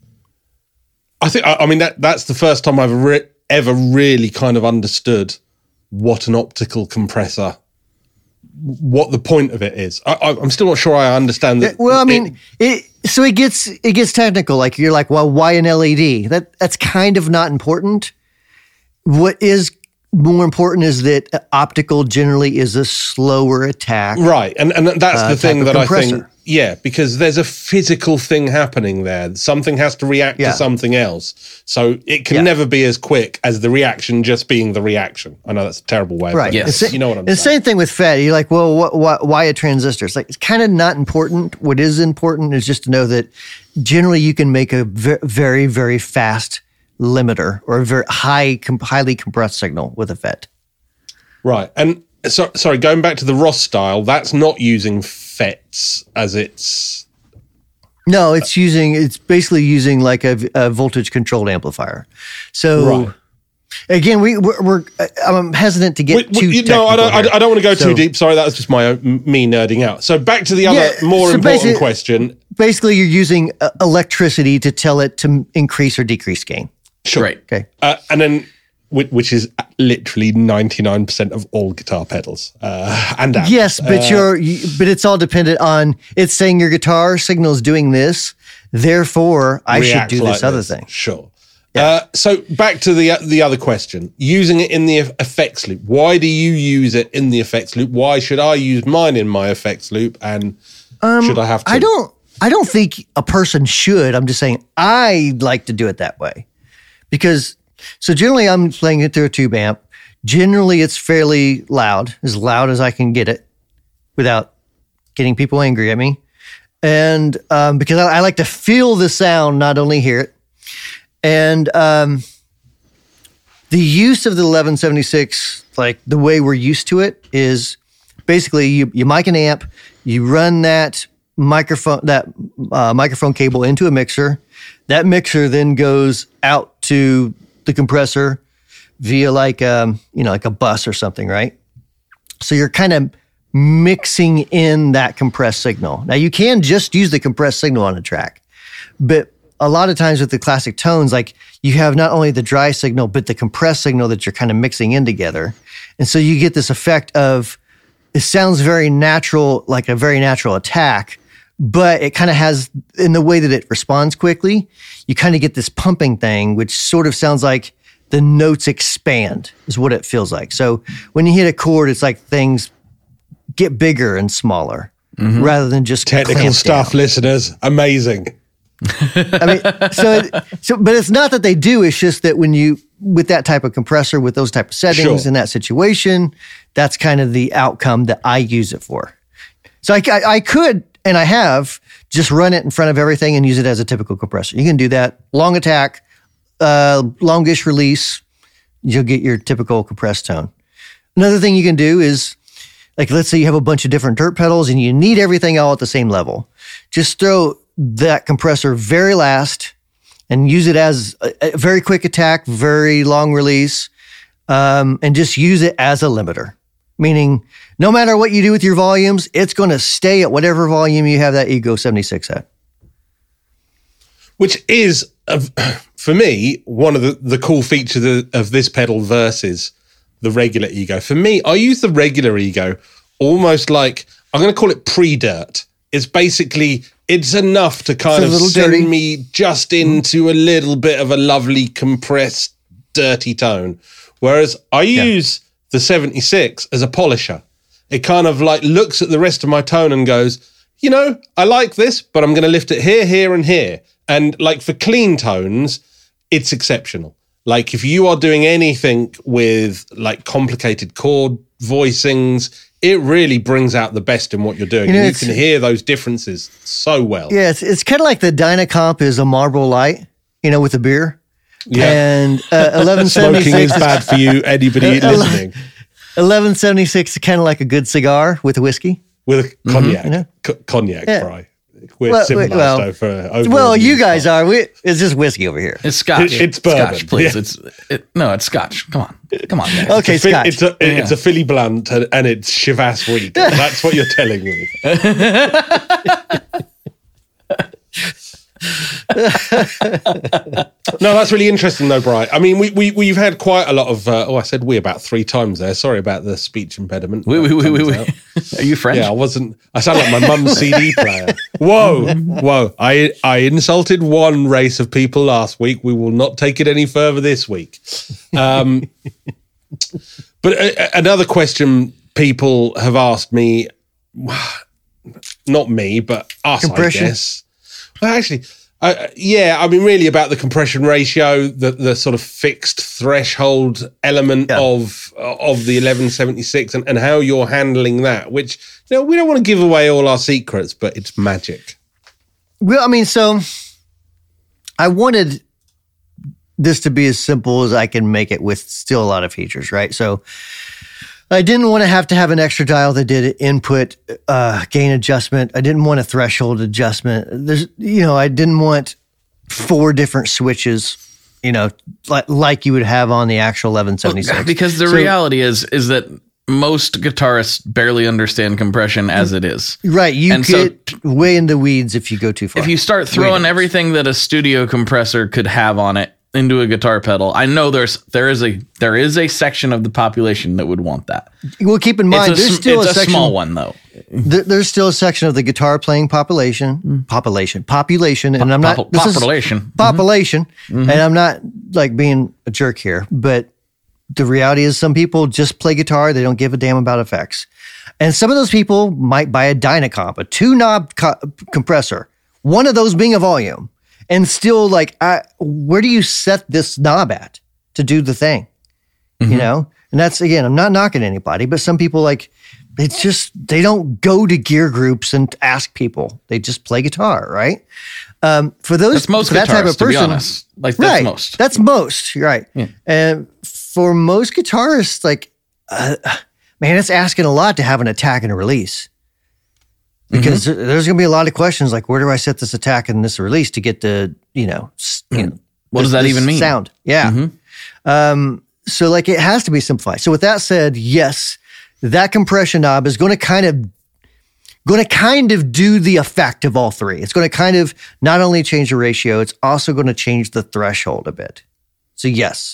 I think, I I mean, that that's the first time I've re- ever really kind of understood what an optical compressor, what the point of it is. I, I- I'm still not sure I understand that. Well, I it- mean, it, so it gets it gets technical. Like you're like, well, why an L E D? That that's kind of not important. What is more important is that optical generally is a slower attack. right. And, and that's Uh, the thing type of that I think, compressor. yeah, because there's a physical thing happening there. Something has to react Yeah. to something else. So it can Yeah. never be as quick as the reaction just being the reaction. I know that's a terrible way of Right. putting it. Yes. And sa- You know what I'm and saying. same thing with F E T. You're like, well, what, what, why a transistor? It's like, it's kind of not important. What is important is just to know that generally you can make a ve- very, very fast limiter or a very high, com- highly compressed signal with a F E T. Right. And so, sorry, going back to the Ross style, that's not using F E Ts as its. No, it's using, it's basically using like a, a voltage controlled amplifier. So Right. again, we, we're, we're, I'm hesitant to get Wait, too wait, you- no, I don't. technical I, I don't want to go here. too So deep. Sorry, that was just my own, me nerding out. So back to the other Yeah, more so important basi- question. Basically, you're using uh, electricity to tell it to increase or decrease gain. Sure. Right. Okay. Uh, and then, which, which is literally ninety-nine percent of all guitar pedals uh, and amps. Yes, but you're, you, but it's all dependent on it's saying your guitar signal is doing this, therefore I should react do like this other thing. Sure. Uh, so back to the the other question: using it in the eff- effects loop. Why do you use it in the effects loop? Why should I use mine in my effects loop? And should I have to? I don't. I don't think a person should. I'm just saying I like to do it that way because. So generally, I'm playing it through a tube amp. Generally, it's fairly loud, as loud as I can get it, without getting people angry at me. And um, because I, I like to feel the sound, not only hear it. And um, the use of the eleven seventy-six, like the way we're used to it, is basically you, you mic an amp, you run that microphone that uh, microphone cable into a mixer, That mixer then goes out to the compressor via like um, you know, like a bus or something, right? So you're kind of mixing in that compressed signal. Now you can just use the compressed signal on a track, but a lot of times with the classic tones, like you have not only the dry signal, but the compressed signal that you're kind of mixing in together. And so you get this effect of, it sounds very natural, like a very natural attack, but it kind of has, in the way that it responds quickly, you kind of get this pumping thing, which sort of sounds like the notes expand, is what it feels like. So when you hit a chord, it's like things get bigger and smaller mm-hmm. rather than just technical stuff, down. Listeners. Amazing. I mean, so, so, but it's not that they do, it's just that when you, with that type of compressor, with those type of settings sure. in that situation, that's kind of the outcome that I use it for. So I, I, I could, and I have, just run it in front of everything and use it as a typical compressor. You can do that. Long attack, uh, longish release, you'll get your typical compressed tone. Another thing you can do is, like, let's say you have a bunch of different dirt pedals and you need everything all at the same level. Just throw that compressor very last and use it as a, a very quick attack, very long release, um, and just use it as a limiter. Meaning, no matter what you do with your volumes, it's going to stay at whatever volume you have that Ego seventy-six at. Which is, uh, for me, one of the, the cool features of, of this pedal versus the regular Ego. For me, I use the regular Ego almost like, I'm going to call it pre-dirt. It's basically, it's enough to kind of send dirty. me just into a little bit of a lovely compressed, dirty tone. Whereas I use yeah. the seventy-six as a polisher. It kind of like looks at the rest of my tone and goes, you know, I like this, but I'm going to lift it here, here, and here. And like for clean tones, it's exceptional. Like if you are doing anything with like complicated chord voicings, it really brings out the best in what you're doing. You know, and you can hear those differences so well. Yeah, it's, it's kind of like the Dynacomp is a Marlboro Light, you know, with the beer. Yeah. And uh, eleven seventy-six Smoking is bad for you, anybody listening. eleven seventy-six is kind of like a good cigar with a whiskey. With a cognac. Mm-hmm. You know? C- cognac, yeah. Bry. We're well, civilized well, over, over well you guys are. We, it's just whiskey over here. It's Scotch. It, it's bourbon. Scotch, please. Yeah. It's it, no, it's Scotch. Come on, come on, guys. Okay, it's a, Scotch. It's a, yeah. it's a Philly Blunt and, and it's Chivas Regal. That's what you're telling me. No, that's really interesting though, Bri. I mean, we, we, we've had quite a lot of, uh, oh, I said we about three times there. Sorry about the speech impediment. We, we, we, we, we. Are you French? Yeah, I wasn't, I sound like my mum's C D player. Whoa, whoa. I, I insulted one race of people last week. We will not take it any further this week. Um, but uh, another question people have asked me, not me, but us, Compression. I guess. Well, actually, uh, yeah, I mean, really about the compression ratio, the the sort of fixed threshold element yeah. of of the eleven seventy-six, and, and how you're handling that. Which, you know, we don't want to give away all our secrets, but it's magic. Well, I mean, so I wanted this to be as simple as I can make it with still a lot of features, right? So I didn't want to have to have an extra dial that did input uh, gain adjustment. I didn't want a threshold adjustment. There's, you know, I didn't want four different switches, you know, like like you would have on the actual eleven seventy-six. Because the so, reality is is that most guitarists barely understand compression as it is. Right, you and get so, way in the weeds if you go too far. If you start throwing everything that a studio compressor could have on it into a guitar pedal, I know there's there is a there is a section of the population that would want that. Well, keep in mind, it's a, there's still it's a, a section, small one though. There, there's still a section of the guitar playing population, population, population, and I'm not Pop- this is population, population, Mm-hmm. and I'm not like being a jerk here, but the reality is some people just play guitar; they don't give a damn about effects, and some of those people might buy a Dynacomp, a two knob co- compressor, one of those being a volume. And still, like, I, where do you set this knob at to do the thing? Mm-hmm. You know? And that's, again, I'm not knocking anybody, but some people, like, it's just, they don't go to gear groups and ask people. They just play guitar, right? Um, for those, that's most for that type of person, to be honest. Like, that's right, most. That's most, you're right. Yeah. And for most guitarists, like, uh, man, it's asking a lot to have an attack and a release. because mm-hmm. there's going to be a lot of questions like, where do I set this attack and this release to get the, you know, you know what this, does that even mean? Sound. Yeah. Mm-hmm. Um, so like it has to be simplified. So with that said, yes, that compression knob is going to kind of going to kind of do the effect of all three. It's going to kind of not only change the ratio, it's also going to change the threshold a bit. So yes.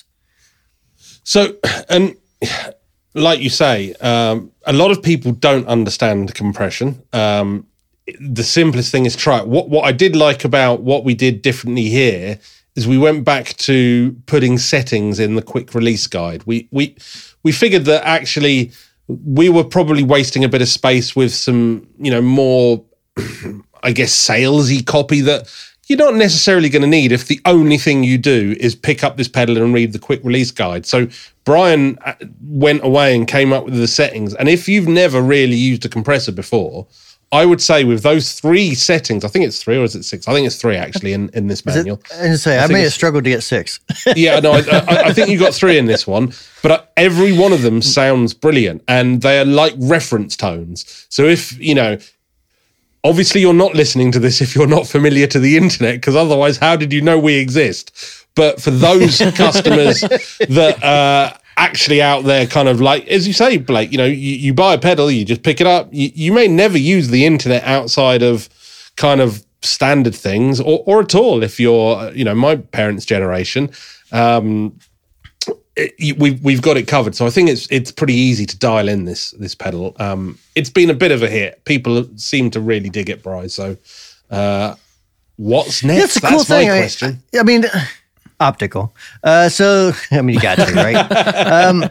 So, and like you say, um, a lot of people don't understand compression. Um, the simplest thing is try it. What, what I did like about what we did differently here is we went back to putting settings in the quick release guide. We, we, we figured that actually we were probably wasting a bit of space with some, you know, more, I guess, salesy copy that you're not necessarily going to need if the only thing you do is pick up this pedal and read the quick release guide. So Brian went away and came up with the settings. And if you've never really used a compressor before, I would say with those three settings, I think it's three or is it six? I think it's three actually in, in this manual. It, I, say, I, I may have struggled to get six. yeah, no, I, I, I think you got three in this one, but every one of them sounds brilliant and they are like reference tones. So if, you know, obviously you're not listening to this if you're not familiar to the internet, because otherwise how did you know we exist? But for those customers that uh actually out there kind of like, as you say, Blake, you know, you, you buy a pedal, you just pick it up. You, you may never use the internet outside of kind of standard things or, or at all if you're, you know, my parents' generation. Um, it, we've, we've got it covered. So I think it's it's pretty easy to dial in this this pedal. Um, it's been a bit of a hit. People seem to really dig it, Bri. So uh, what's next? That's, a cool That's thing. my question. I, I mean... Optical. Uh, so, I mean, you got to, right? um,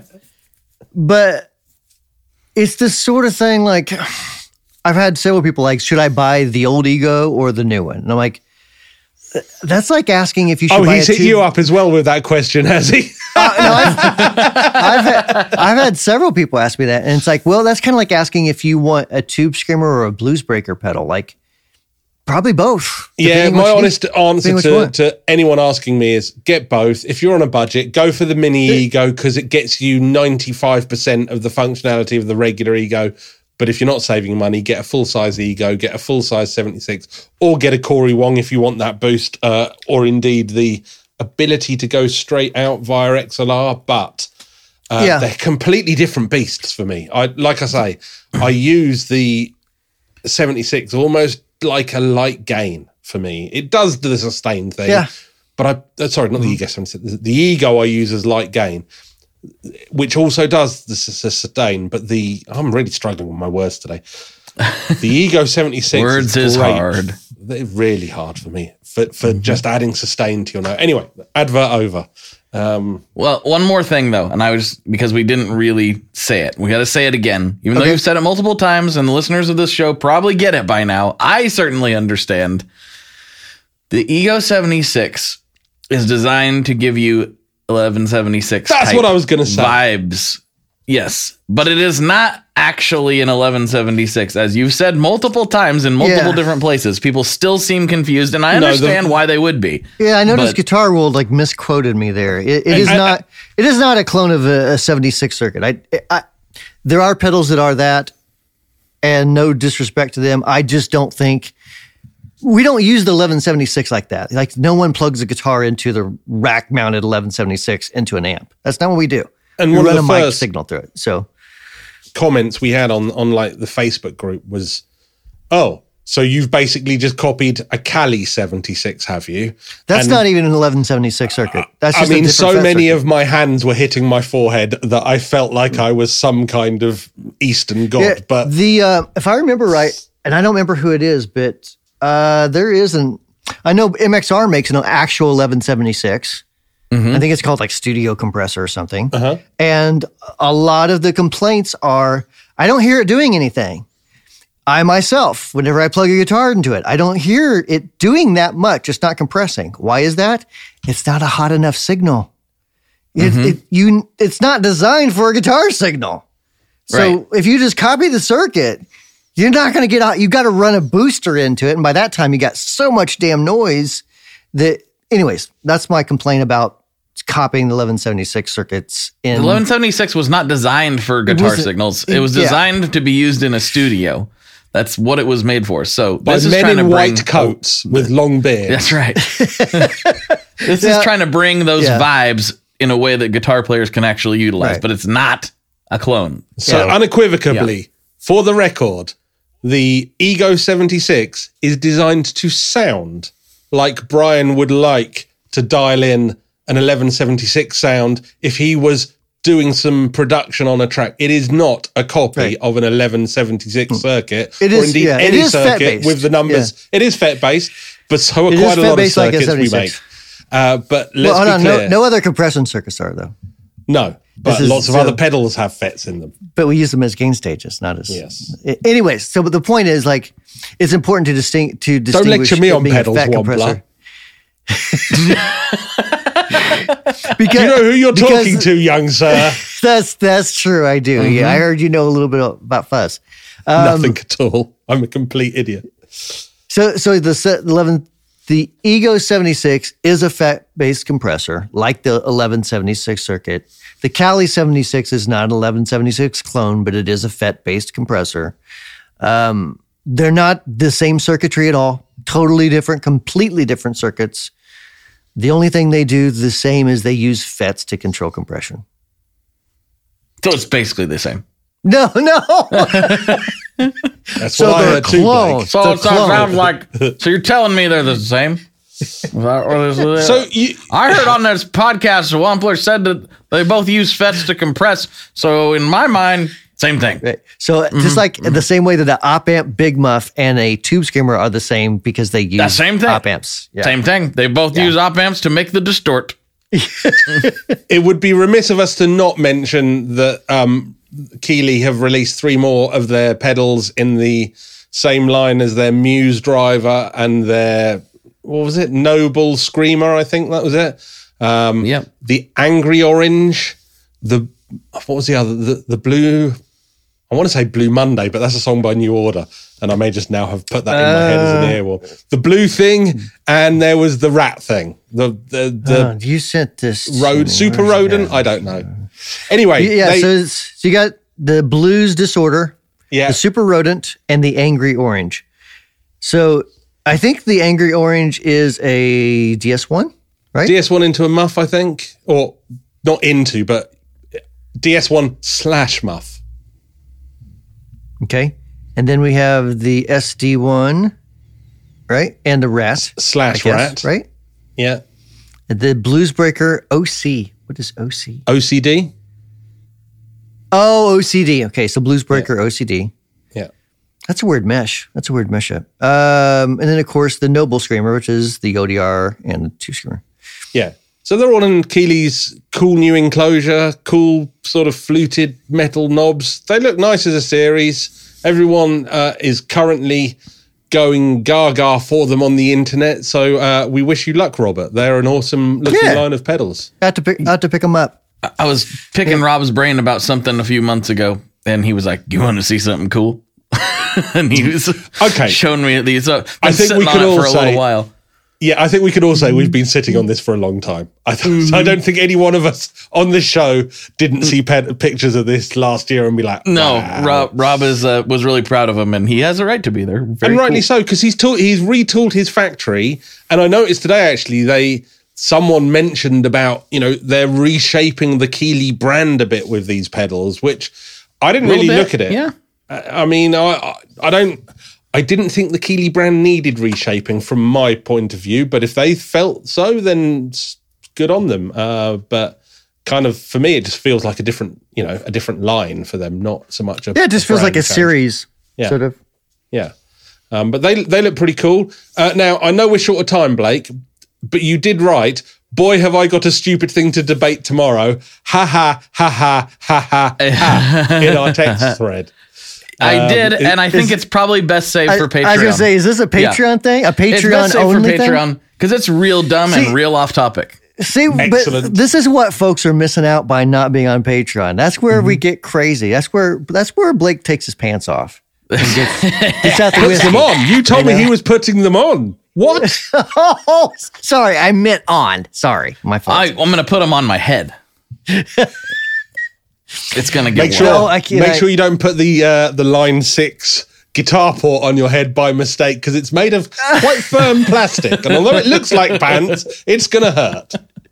but it's this sort of thing like, I've had several people like, should I buy the old Ego or the new one? And I'm like, that's like asking if you should oh, buy he's a hit tube. you up as well with that question, has he? uh, no, I've, I've, had, I've had several people ask me that. And it's like, well, that's kind of like asking if you want a tube screamer or a blues breaker pedal. Like, probably both. Yeah, my honest need, answer to, to anyone asking me is get both. If you're on a budget, go for the mini Ego because it gets you ninety-five percent of the functionality of the regular Ego. But if you're not saving money, get a full-size Ego, get a full-size seventy-six, or get a Corey Wong if you want that boost, uh, or indeed the ability to go straight out via X L R. But uh, yeah. they're completely different beasts for me. I Like I say, I use the seventy-six almost like a light gain for me. It does the sustain thing. Yeah. But I, sorry, not the Ego seventy-six. The Ego I use as light gain, which also does the sustain. But the, I'm really struggling with my words today. The Ego seventy-six words is, is great. hard. They're really hard for me for, for mm-hmm. just adding sustain to your note. Anyway, advert over. Um, well, one more thing though, and I was because we didn't really say it. We got to say it again, even okay. though you've said it multiple times, and the listeners of this show probably get it by now. I certainly understand. The Ego seventy-six is designed to give you eleven seventy-six. That's what I was going to say. Vibes, yes, but it is not actually an eleven seventy-six, as you've said multiple times in multiple yeah. different places. People still seem confused, and I understand no, the, why they would be. Yeah, I noticed but, Guitar World like misquoted me there. It, it is I, not. I, it is not a clone of a, a seventy-six circuit. I, I, there are pedals that are that, and no disrespect to them, I just don't think we don't use the eleven seventy-six like that. Like no one plugs a guitar into the rack-mounted eleven seventy-six into an amp. That's not what we do. And we one run of the a mic first signal through it. So. Comments we had on on like the Facebook group was, oh, so you've basically just copied a Cali seventy-six, have you? That's and, not even an eleven seventy-six circuit. That's just I mean, a so many circuit. of my hands were hitting my forehead that I felt like I was some kind of Eastern god. Yeah, but the uh, if I remember right, and I don't remember who it is, but uh, there is an. I know M X R makes an actual eleven seventy-six. Mm-hmm. I think it's called like Studio Compressor or something. Uh-huh. And a lot of the complaints are, I don't hear it doing anything. I myself, whenever I plug a guitar into it, I don't hear it doing that much. It's not compressing. Why is that? It's not a hot enough signal. It, mm-hmm. it, you, it's not designed for a guitar signal. So right. if you just copy the circuit, you're not going to get out. You got to run a booster into it. And by that time, you got so much damn noise that, anyways, that's my complaint about copying the eleven seventy-six circuits in. The eleven seventy-six was not designed for guitar signals. It was designed yeah. to be used in a studio. That's what it was made for. So By this is men trying in to bring, white coats with long beards. That's right. This Yeah. is trying to bring those Yeah. vibes in a way that guitar players can actually utilize, Right. but it's not a clone. So Yeah. unequivocally, for the record, the Ego seventy-six is designed to sound like Brian would like to dial in an eleven seventy-six sound if he was doing some production on a track. It is not a copy Right. of an eleven seventy-six circuit, It or is- indeed yeah, it any is circuit FET-based. with the numbers. It is FET based, but so are It is quite a lot of FET-based like a circuits we seventy-six. make. Uh, but let's Well, hold be on. clear. No, no other compression circuits are, though. No, but is- lots of so- other pedals have FETs in them. But we use them as gain stages, not as. Yes. I- Anyways, so but the point is, like, it's important to distinct to Don't distinguish. lecture me it on being a pedals, fat Wobbler. Because, You know who you're because talking to, young sir. That's that's true. I do. Yeah, I heard you know a little bit about fuzz. Nothing at all. I'm a complete idiot. So, so the se- eleven, the Ego seventy-six is a FET-based compressor, like the eleven seventy-six circuit. The Cali seventy-six is not an eleven seventy-six clone, but it is a FET-based compressor. Um, they're not the same circuitry at all. Totally different, completely different circuits. The only thing they do the same is they use FETs to control compression. So it's basically the same. No, no. That's So what I they're heard too, clones. Blake. So They're it sounds clone. sounds like. So you're telling me they're the same? Is that what is it? So you, I heard on this podcast, Wampler said that they both use FETs to compress. So in my mind, same thing. Right. So Mm-hmm. just like the same way that an op amp, big muff, and a tube screamer are the same because they use That same thing. op amps. Yeah. Same thing. They both use op amps to make the distort. it would be remiss of us to not mention that um, Keeley have released three more of their pedals in the same line as their Muse driver and their, what was it, Noble Screamer, I think that was it. Um, Yep. The Angry Orange, the, what was the other, the, the Blue, I want to say Blue Monday, but that's a song by New Order. And I may just now have put that in my head as an earwolf. The Blue Thing, and there was the Rat Thing. The the the Oh, you sent this to road me. super Where's it rodent. at? I don't know. Anyway, Yeah, they- so, it's, so you got the blues disorder, yeah, the super rodent, and the angry orange. So I think the angry orange is a D S one, right? D S one into a muff, I think, or not into, but D S one slash muff. Okay. And then we have the S D one, right? And the rat. Slash I guess, rat. right? Yeah. The Bluesbreaker O C. What is O C? O C D. Oh, O C D. Okay, so Bluesbreaker O C D. Yeah. That's a weird mesh. That's a weird mesh up. Um, and then, of course, the Noble Screamer, which is the O D R and the Two Screamer. Yeah. So they're all in Keeley's cool new enclosure, cool sort of fluted metal knobs. They look nice as a series. Everyone uh, is currently going gaga for them on the internet. So uh, we wish you luck, Robert. They're an awesome looking Yeah. line of pedals. I had to pick, I had to pick them up. I was picking Rob's brain about something a few months ago, and he was like, "You want to see something cool?" and he was Okay. showing me these. Uh, I think we on could it all for a say- little while. Yeah, I think we could all say we've been sitting on this for a long time. I, th- I don't think any one of us on this show didn't see pe- pictures of this last year and be like, No, wow. Rob, Rob is uh, was really proud of him, and he has a right to be there. Very And rightly cool. so, because he's tool- he's retooled his factory. And I noticed today actually they someone mentioned about, you know, they're reshaping the Keeley brand a bit with these pedals, which I didn't Little really bit, look at it. yeah. I I mean, I I- I don't. I didn't think the Keeley brand needed reshaping from my point of view, but if they felt so, then s- good on them. Uh, but kind of for me, it just feels like a different, you know, a different line for them, not so much. A, Yeah, it just feels like a brand change. series, Yeah. sort of. Yeah, um, but they they look pretty cool. Uh, now I know we're short of time, Blake, but you did write. Boy, have I got a stupid thing to debate tomorrow. Ha ha ha ha ha ha ha in our text thread. I Um, did, is- and I think is- it's probably best saved I, for I Patreon. was going to say, is this a Patreon thing? A it's best Patreon saved for only thing? Patreon because it's real dumb See- and real off topic. See, but Excellent. this is what folks are missing out by not being on Patreon. That's where we get crazy. That's where that's where Blake takes his pants off. And gets, gets out the Puts whiskey. them on. You told You me know? he was putting them on. What? Oh, sorry, I meant on. Sorry, my fault. I, I'm going to put them on my head. It's going to get Make sure, Well, I can't- make I- sure you don't put the uh, the line six guitar port on your head by mistake because it's made of quite firm plastic. And although it looks like pants, it's going to hurt.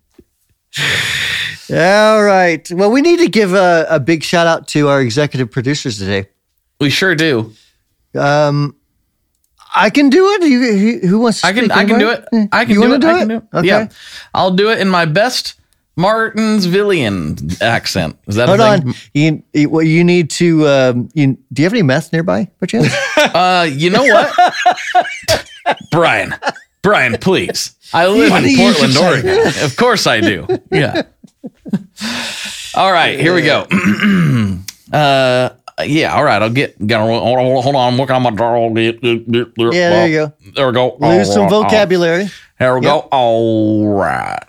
All right. Well, we need to give a, a big shout out to our executive producers today. We sure do. Um, I can do it. You, who wants to I can. speak? I can do Anybody? it. I can You do wanna it. do I it? can do it. Okay. Yeah, I'll do it in my best Martinsvillian accent. Is that Hold a on. thing? You, you, well, you need to. Um, you, do you have any meth nearby, by chance? Uh, you know what, Brian? Brian, please. I live Funny in you Portland, should say Oregon. Of course I do. Yeah. All right, here we go. uh, yeah. All right, I'll get. Gotta hold on. Hold on. I'm working on my. Yeah, there you go. There we go. Lose some Oh, oh. vocabulary. There we go. All right.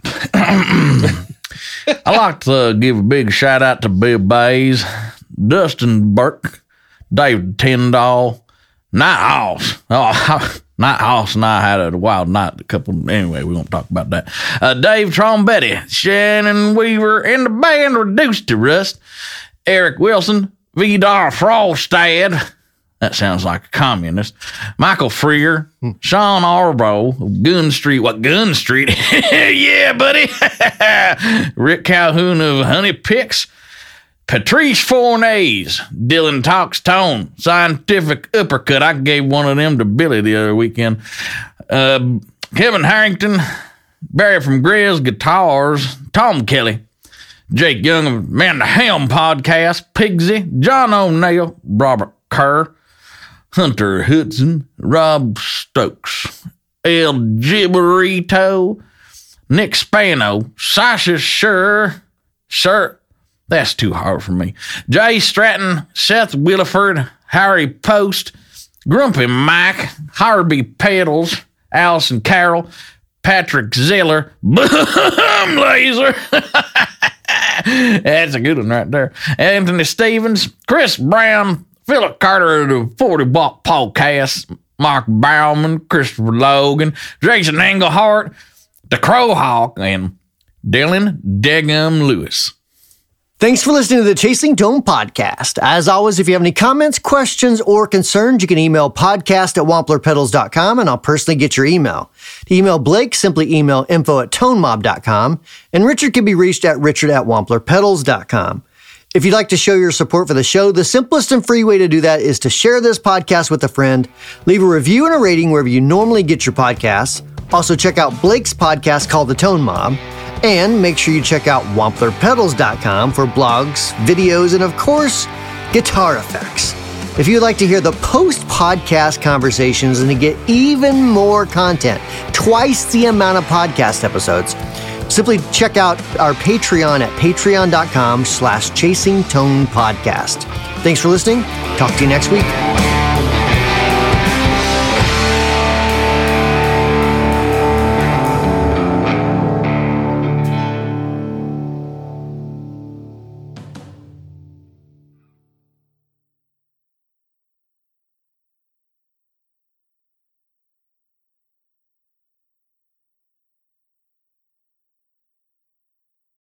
I'd like to give a big shout out to Bill Bays, Dustin Burke, David Tyndall, Night House. Oh, Night House and I had a wild night. A couple. Anyway, we won't talk about that. Uh, Dave Trombetti, Shannon Weaver, and the band Reduced to Rust. Eric Wilson, Vidar Frostad. That sounds like a communist. Michael Freer, Sean Arbo, Gun Street. What, Gun Street? Yeah, buddy. Rick Calhoun of Honey Picks. Patrice Fournaise, Dylan Talks Tone, Scientific Uppercut. I gave one of them to Billy the other weekend. Uh, Kevin Harrington, Barry from Grizz Guitars, Tom Kelly, Jake Young of Man the Helm Podcast, Pigsy, John O'Neill, Robert Kerr, Hunter Hudson, Rob Stokes, El Gibberito, Nick Spano, Sasha Sure, Sir, that's too hard for me, Jay Stratton, Seth Williford, Harry Post, Grumpy Mike, Harvey Pedals, Allison Carroll, Patrick Zeller, Boom Laser. That's a good one right there. Anthony Stevens, Chris Brown, Philip Carter of the forty Watt Podcast, Mark Bauman, Christopher Logan, Jason Englehart, the Crowhawk, and Dylan Degum Lewis. Thanks for listening to the Chasing Tone podcast. As always, if you have any comments, questions, or concerns, you can email podcast at wampler pedals dot com and I'll personally get your email. To email Blake, simply email info at tonemob dot com, and Richard can be reached at richard at wampler pedals dot com. If you'd like to show your support for the show, the simplest and free way to do that is to share this podcast with a friend, leave a review and a rating wherever you normally get your podcasts. Also, check out Blake's podcast called The Tone Mob, and make sure you check out wampler pedals dot com for blogs, videos, and of course, guitar effects. If you'd like to hear the post-podcast conversations and to get even more content, twice the amount of podcast episodes, simply check out our Patreon at patreon dot com slash chasing tone podcast. Thanks for listening. Talk to you next week.